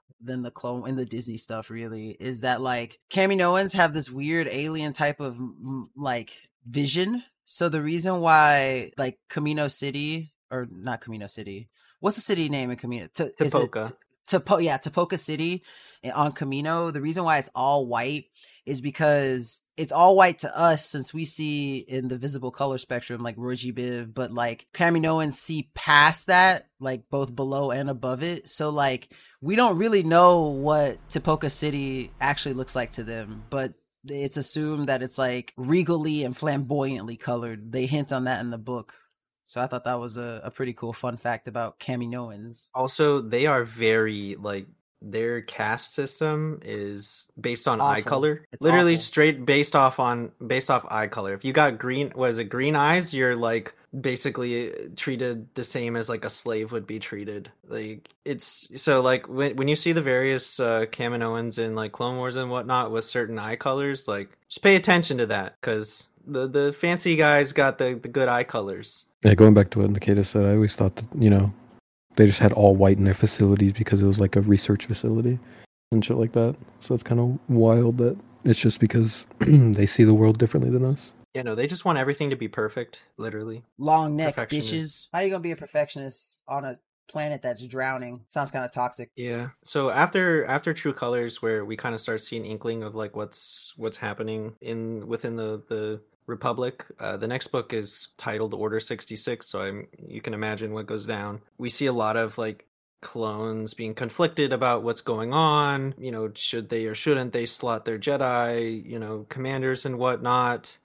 the Disney stuff really is that like Kaminoans have this weird alien type of like vision. So the reason why like Camino City, or not Camino City, what's the city name in Camino? Tapoca. Tapoca City on Camino. The reason why it's all white is because it's all white to us since we see in the visible color spectrum like Roji Biv, but like Kaminoans see past that, like both below and above it. So like we don't really know what Tapoca City actually looks like to them, but it's assumed that it's like regally and flamboyantly colored. They hint on that in the book. So I thought that was a pretty cool fun fact about Kaminoans. Also, they are very like, their caste system is based on eye color. It's literally awful. Straight based off eye color. If you got green eyes, you're like basically treated the same as like a slave would be treated. Like, it's so like when you see the various Kaminoans in like Clone Wars and whatnot with certain eye colors, like just pay attention to that, because the fancy guys got the good eye colors. Yeah, going back to what Nikita said, I always thought that, you know, they just had all white in their facilities because it was like a research facility and shit like that. So it's kind of wild that it's just because they see the world differently than us. Yeah, no, they just want everything to be perfect, literally. Long neck Perfectionist. bitches. How you gonna be a perfectionist on a planet that's drowning? Sounds kind of toxic. Yeah. So after True Colors, where we kind of start seeing inkling of like what's happening within the Republic, the next book is titled Order 66. So you can imagine what goes down. We see a lot of like clones being conflicted about what's going on. You know, should they or shouldn't they slot their Jedi, you know, commanders and whatnot.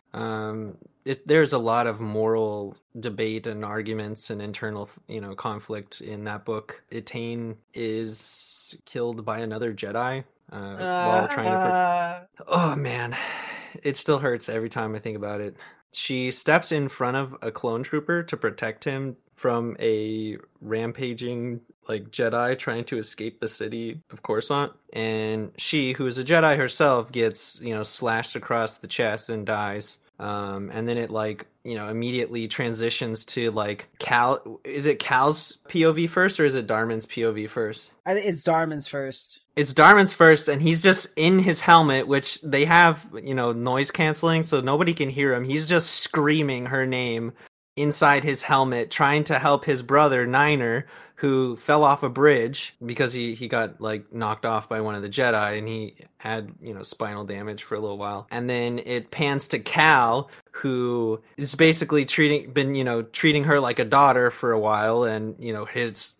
There's a lot of moral debate and arguments and internal, you know, conflict in that book. Etain is killed by another Jedi while trying to... Oh, man. It still hurts every time I think about it. She steps in front of a clone trooper to protect him from a rampaging like Jedi trying to escape the city of Coruscant, and she, who is a Jedi herself, gets, you know, slashed across the chest and dies. And then it like, you know, immediately transitions to like Cal. Is it Cal's POV first or is it Darman's POV first? I think it's Darman's first. It's Darman's first, and he's just in his helmet, which they have, you know, noise canceling, so nobody can hear him. He's just screaming her name inside his helmet, trying to help his brother Niner, who fell off a bridge because he got like knocked off by one of the Jedi, and he had, you know, spinal damage for a little while. And then it pans to Cal, who is basically treating her like a daughter for a while, and, you know,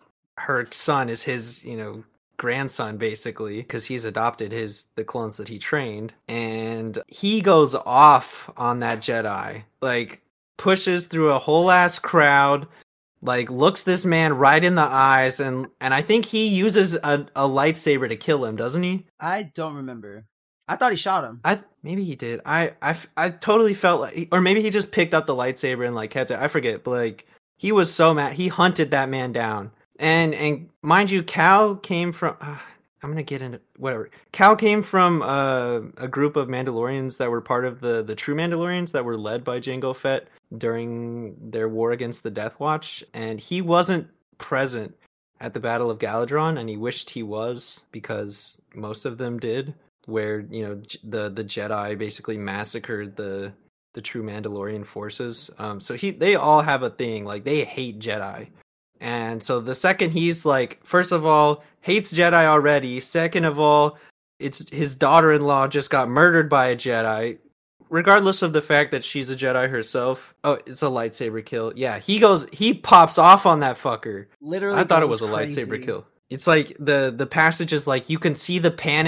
her son is his, you know, grandson basically, because he's adopted the clones that he trained, and he goes off on that Jedi, like pushes through a whole ass crowd, like looks this man right in the eyes, and I think he uses a lightsaber to kill him, doesn't he? I don't remember. I thought he shot him. Maybe he did. I totally felt like, or maybe he just picked up the lightsaber and like kept it. I forget, but like he was so mad. He hunted that man down. And mind you, Cal came from... I'm going to get into... Whatever. Cal came from a group of Mandalorians that were part of the True Mandalorians that were led by Jango Fett during their war against the Death Watch. And he wasn't present at the Battle of Galadron, and he wished he was, because most of them did, where, you know, the Jedi basically massacred the True Mandalorian forces. So they all have a thing. Like, they hate Jedi. And so the second he's like, first of all, hates Jedi already. Second of all, it's his daughter-in-law just got murdered by a Jedi, regardless of the fact that she's a Jedi herself. Oh, it's a lightsaber kill. Yeah, he pops off on that fucker. Literally, I thought it was a crazy. lightsaber kill. It's like the passage is like, you can see the panic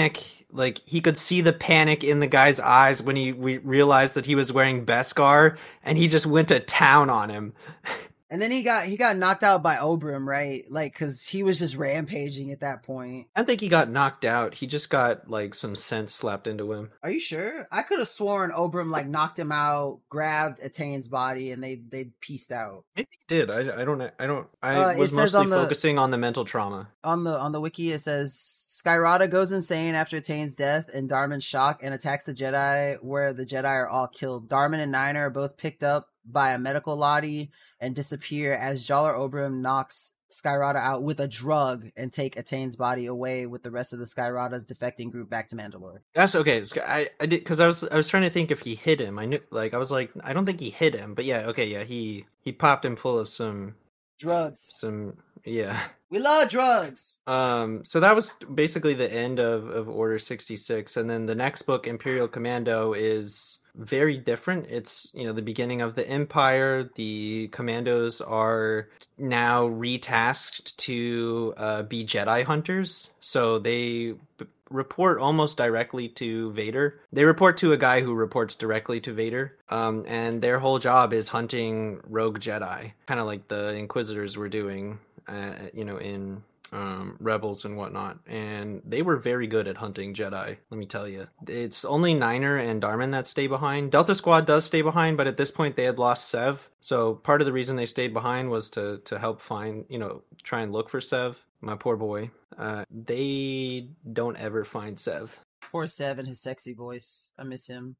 like he could see the panic in the guy's eyes when we realized that he was wearing Beskar, and he just went to town on him. And then he got knocked out by Obram, right? Like, because he was just rampaging at that point. I don't think he got knocked out. He just got like some sense slapped into him. Are you sure? I could have sworn Obram like knocked him out, grabbed Atane's body, and they pieced out. Maybe he did. I don't know. I was mostly focusing on the mental trauma. On the wiki, it says Skyrada goes insane after Atane's death, and Darmin's shock and attacks the Jedi, where the Jedi are all killed. Darmin and Niner are both picked up by a medical lottie and disappear as Jar Obram knocks Skyrada out with a drug and take Atane's body away with the rest of the Skyrada's defecting group back to Mandalore. That's okay. I did, because I was trying to think if he hit him. I knew, like, I was like, I don't think he hit him, but yeah, okay, yeah, he popped him full of some drugs. Yeah. We love drugs. So that was basically the end of Order 66, and then the next book, Imperial Commando, is very different. It's, the beginning of the Empire. The commandos are now retasked to be Jedi hunters, so they report almost directly to Vader. They report to a guy who reports directly to Vader, and their whole job is hunting rogue Jedi, kind of like the Inquisitors were doing in Rebels and whatnot. And they were very good at hunting Jedi, let me tell you. It's only Niner and Darmin that stay behind. Delta Squad does stay behind, but at this point they had lost Sev. So part of the reason they stayed behind was to help find, try and look for Sev, my poor boy. They don't ever find Sev. Poor Sev and his sexy voice. I miss him.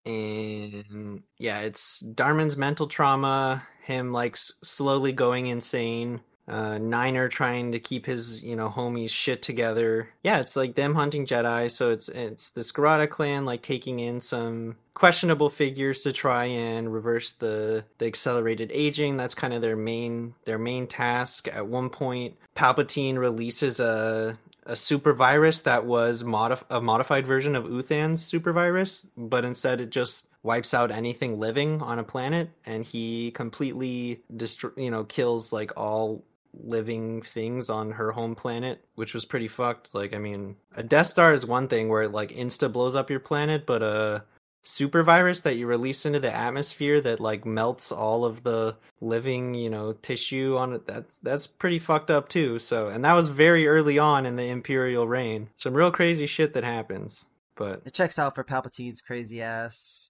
And yeah, it's Darmin's mental trauma, him like slowly going insane. Niner trying to keep his, homies shit together. Yeah, it's like them hunting Jedi. So it's the Skirata clan like taking in some questionable figures to try and reverse the accelerated aging. That's kind of their main task. At one point, Palpatine releases a super virus that was a modified version of Uthan's super virus, but instead it just wipes out anything living on a planet, and he completely kills like all living things on her home planet, which was pretty fucked. Like, I mean, a Death Star is one thing where it like insta blows up your planet, but a super virus that you release into the atmosphere that like melts all of the living, tissue on it, that's pretty fucked up too. So, and that was very early on in the Imperial reign. Some real crazy shit that happens, but it checks out for Palpatine's crazy ass,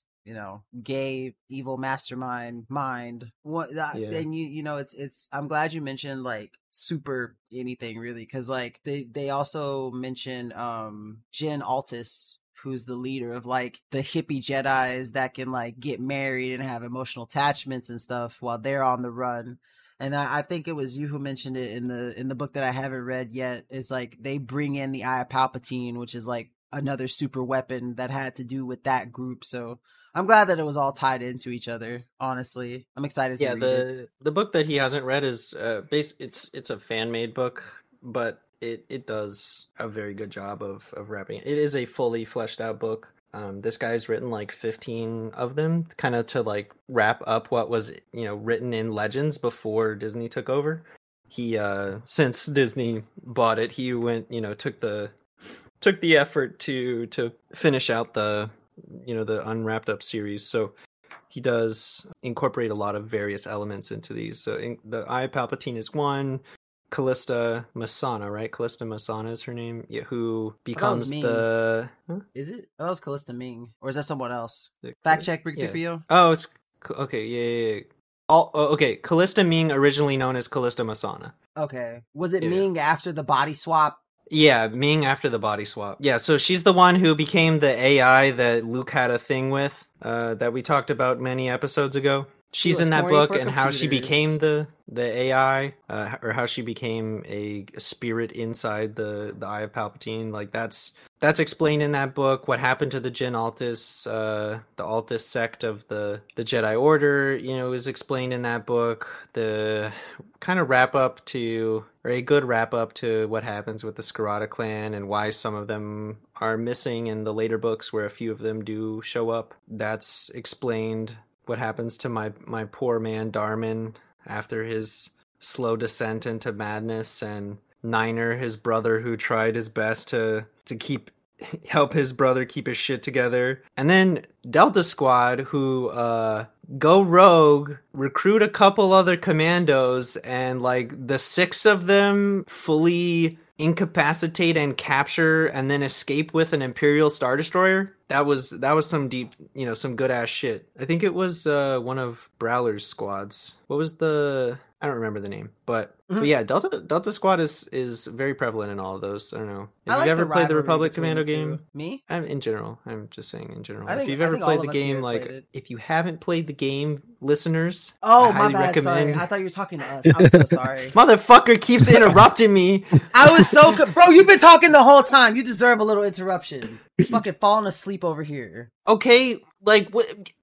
gay evil mastermind mind. What yeah. And it's I'm glad you mentioned like super anything really, because like they also mention Jyn Altis, who's the leader of like the hippie Jedis that can like get married and have emotional attachments and stuff while they're on the run. And I think it was you who mentioned it in the book that I haven't read yet. Is like they bring in the Eye of Palpatine, which is like another super weapon that had to do with that group. So I'm glad that it was all tied into each other. Honestly, I'm excited to read it. The book that he hasn't read is it's a fan made book, but it does a very good job of wrapping it. It is a fully fleshed out book. This guy's written like 15 of them, kind of to like wrap up what was written in Legends before Disney took over. He since Disney bought it, he went took the effort to finish out the unwrapped up series. So he does incorporate a lot of various elements into these. So the Eye of Palpatine is one. Callista Masana, right? Callista Masana is her name. Yeah, who becomes the... Huh? Is it? Oh, that was Callista Ming. Or is that someone else? Fact check, Rick DiPio. Oh, it's... Okay, yeah. Okay, Callista Ming, originally known as Callista Masana. Okay. Was it Ming after the body swap? Yeah, Ming after the body swap. Yeah, so she's the one who became the AI that Luke had a thing with, that we talked about many episodes ago. She's in that book, and how she became the AI, or how she became a spirit inside the Eye of Palpatine. Like that's explained in that book. What happened to the Jyn Altis, the Altis sect of the Jedi Order, is explained in that book. The kind of a good wrap up to what happens with the Skirata clan and why some of them are missing in the later books, where a few of them do show up. That's explained. What happens to my poor man Darmin after his slow descent into madness, and Niner, his brother, who tried his best to keep help his brother keep his shit together. And then Delta Squad, who go rogue, recruit a couple other commandos, and like the 6 of them fully incapacitate and capture and then escape with an Imperial Star Destroyer. That was some deep, some good ass shit. I think it was one of Browler's squads. What was I don't remember the name, but yeah, Delta Squad is very prevalent in all of those. I don't know. Have you ever played the Republic Commando game? Me? In general. I'm just saying in general. If you've ever played the game, like if you haven't played the game, listeners, oh, I highly my bad. recommend. Sorry, I thought you were talking to us. I'm so sorry. Motherfucker keeps interrupting me. I was so bro. You've been talking the whole time. You deserve a little interruption. Fucking falling asleep over here. Okay, like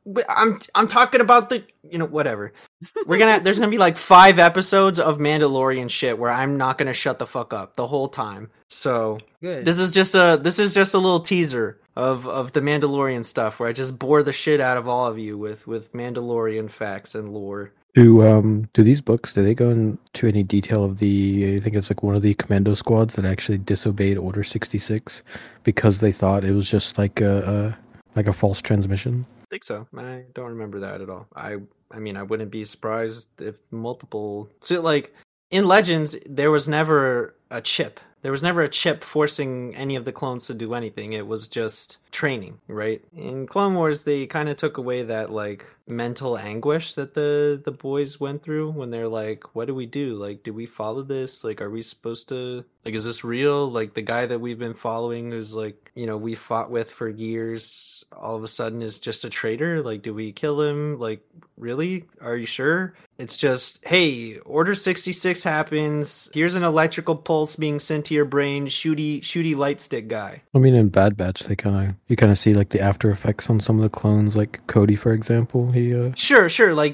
I'm talking about the whatever. There's gonna be like 5 episodes of Mandalorian shit where I'm not gonna shut the fuck up the whole time. So good. This is just a little teaser of the Mandalorian stuff where I just bore the shit out of all of you with Mandalorian facts and lore. Do these books, do they go into any detail of I think it's like one of the commando squads that actually disobeyed Order 66 because they thought it was just like a false transmission? I think so. I don't remember that at all. I mean, I wouldn't be surprised if multiple... So, like, in Legends, there was never a chip. There was never a chip forcing any of the clones to do anything. It was just training, right? In Clone Wars, they kind of took away that, like, mental anguish that the boys went through when they're like, what do we do? Like, do we follow this? Like, are we supposed to... Like, is this real? Like, the guy that we've been following who's, like, we fought with for years, all of a sudden is just a traitor? Like, do we kill him? Like, really? Are you sure? It's just, hey, Order 66 happens. Here's an electrical pulse being sent to your brain. Shooty light stick guy. I mean, in Bad Batch, you kind of see like the after effects on some of the clones, like Cody, for example. Sure. Like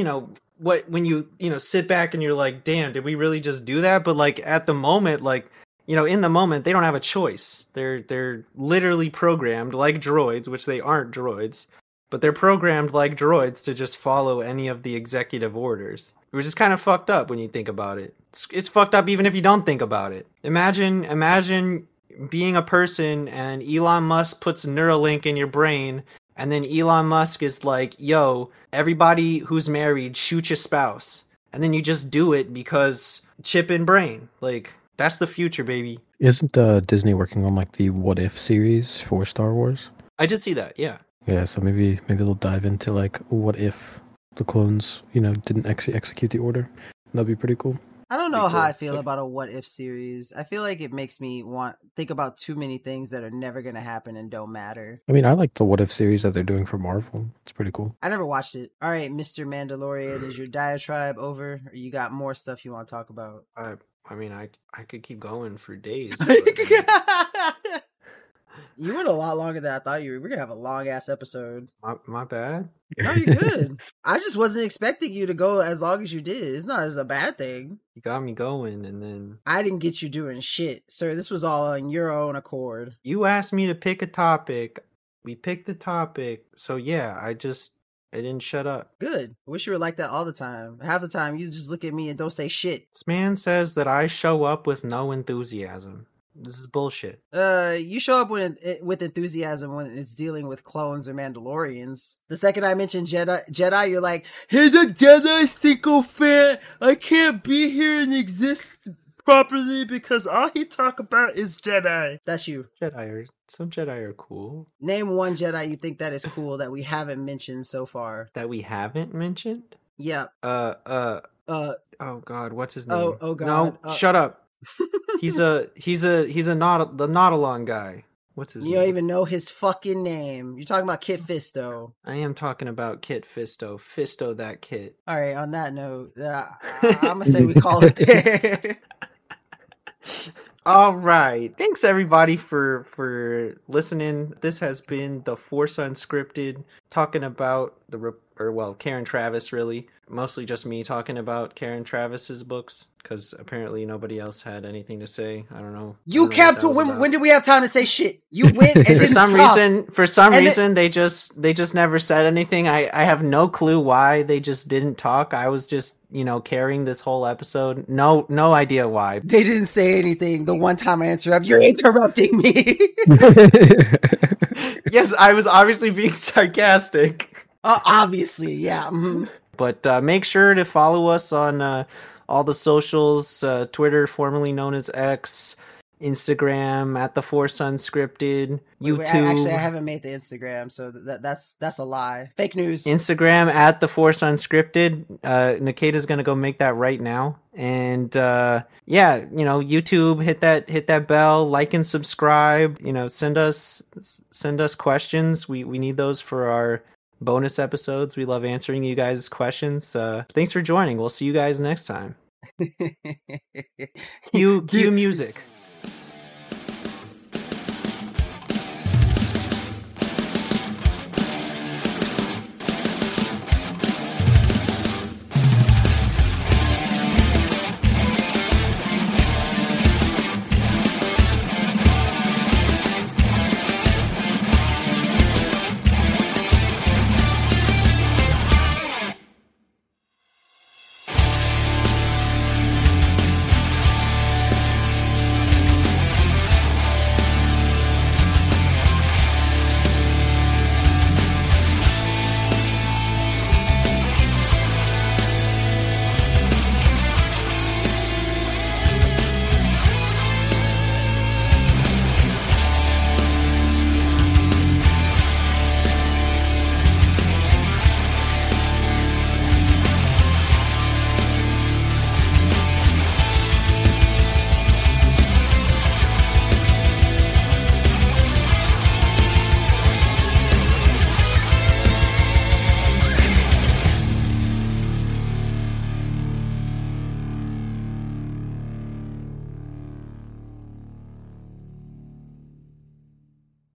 when you sit back and you're like, damn, did we really just do that? But like at the moment, like, in the moment, they don't have a choice. They're literally programmed like droids, which they aren't droids. But they're programmed like droids to just follow any of the executive orders, which is kind of fucked up when you think about it. It's fucked up even if you don't think about it. Imagine being a person and Elon Musk puts Neuralink in your brain, and then Elon Musk is like, yo, everybody who's married, shoot your spouse. And then you just do it because chip in brain. Like, that's the future, baby. Isn't Disney working on like the What If series for Star Wars? I did see that, yeah. Yeah, so maybe they'll dive into like what if the clones, didn't actually execute the order. That'd be pretty cool. I don't know how I feel about a what if series. I feel like it makes me think about too many things that are never going to happen and don't matter. I mean, I like the what if series that they're doing for Marvel. It's pretty cool. I never watched it. All right, Mr. Mandalorian, is your diatribe over, or you got more stuff you want to talk about? I mean, I could keep going for days. You went a lot longer than I thought you were. We're going to have a long-ass episode. My bad? No, you're good. I just wasn't expecting you to go as long as you did. It's not as a bad thing. You got me going, and then... I didn't get you doing shit, sir. This was all on your own accord. You asked me to pick a topic. We picked the topic. So, yeah, I didn't shut up. Good. I wish you were like that all the time. Half the time, you just look at me and don't say shit. This man says that I show up with no enthusiasm. This is bullshit. You show up with enthusiasm when it's dealing with clones or Mandalorians. The second I mention Jedi, you're like, here's a Jedi sycophant. I can't be here and exist properly because all he talk about is Jedi. That's you. Some Jedi are cool. Name one Jedi you think that is cool that we haven't mentioned so far. That we haven't mentioned? Yeah. Oh God, what's his name? Oh God. No, shut up. He's the Nautilon guy. What's his name? You don't even know his fucking name. You're talking about Kit Fisto. I am talking about Kit Fisto. Fisto that Kit. All right, on that note, I'm going to say we call it there. All right. Thanks everybody for listening. This has been The Force Unscripted, talking about Karen Traviss really mostly just me talking about Karen Travis's books because apparently nobody else had anything to say. I don't know. You kept. When did we have time to say shit? You went and didn't stop. For some reason, they just never said anything. I have no clue why they just didn't talk. I was just carrying this whole episode. No idea why. They didn't say anything. The one time I interrupt, you're interrupting me. Yes, I was obviously being sarcastic. Obviously, yeah. Mm-hmm. But make sure to follow us on all the socials, Twitter, formerly known as X, Instagram at the Force Unscripted, YouTube. Actually, I haven't made the Instagram, so that's a lie. Fake news. Instagram at the Force Unscripted. Nikita's gonna go make that right now. And YouTube, hit that bell, like and subscribe. Send us questions. We need those for our bonus episodes. We love answering you guys' questions. Thanks for joining. We'll see you guys next time. Cue music.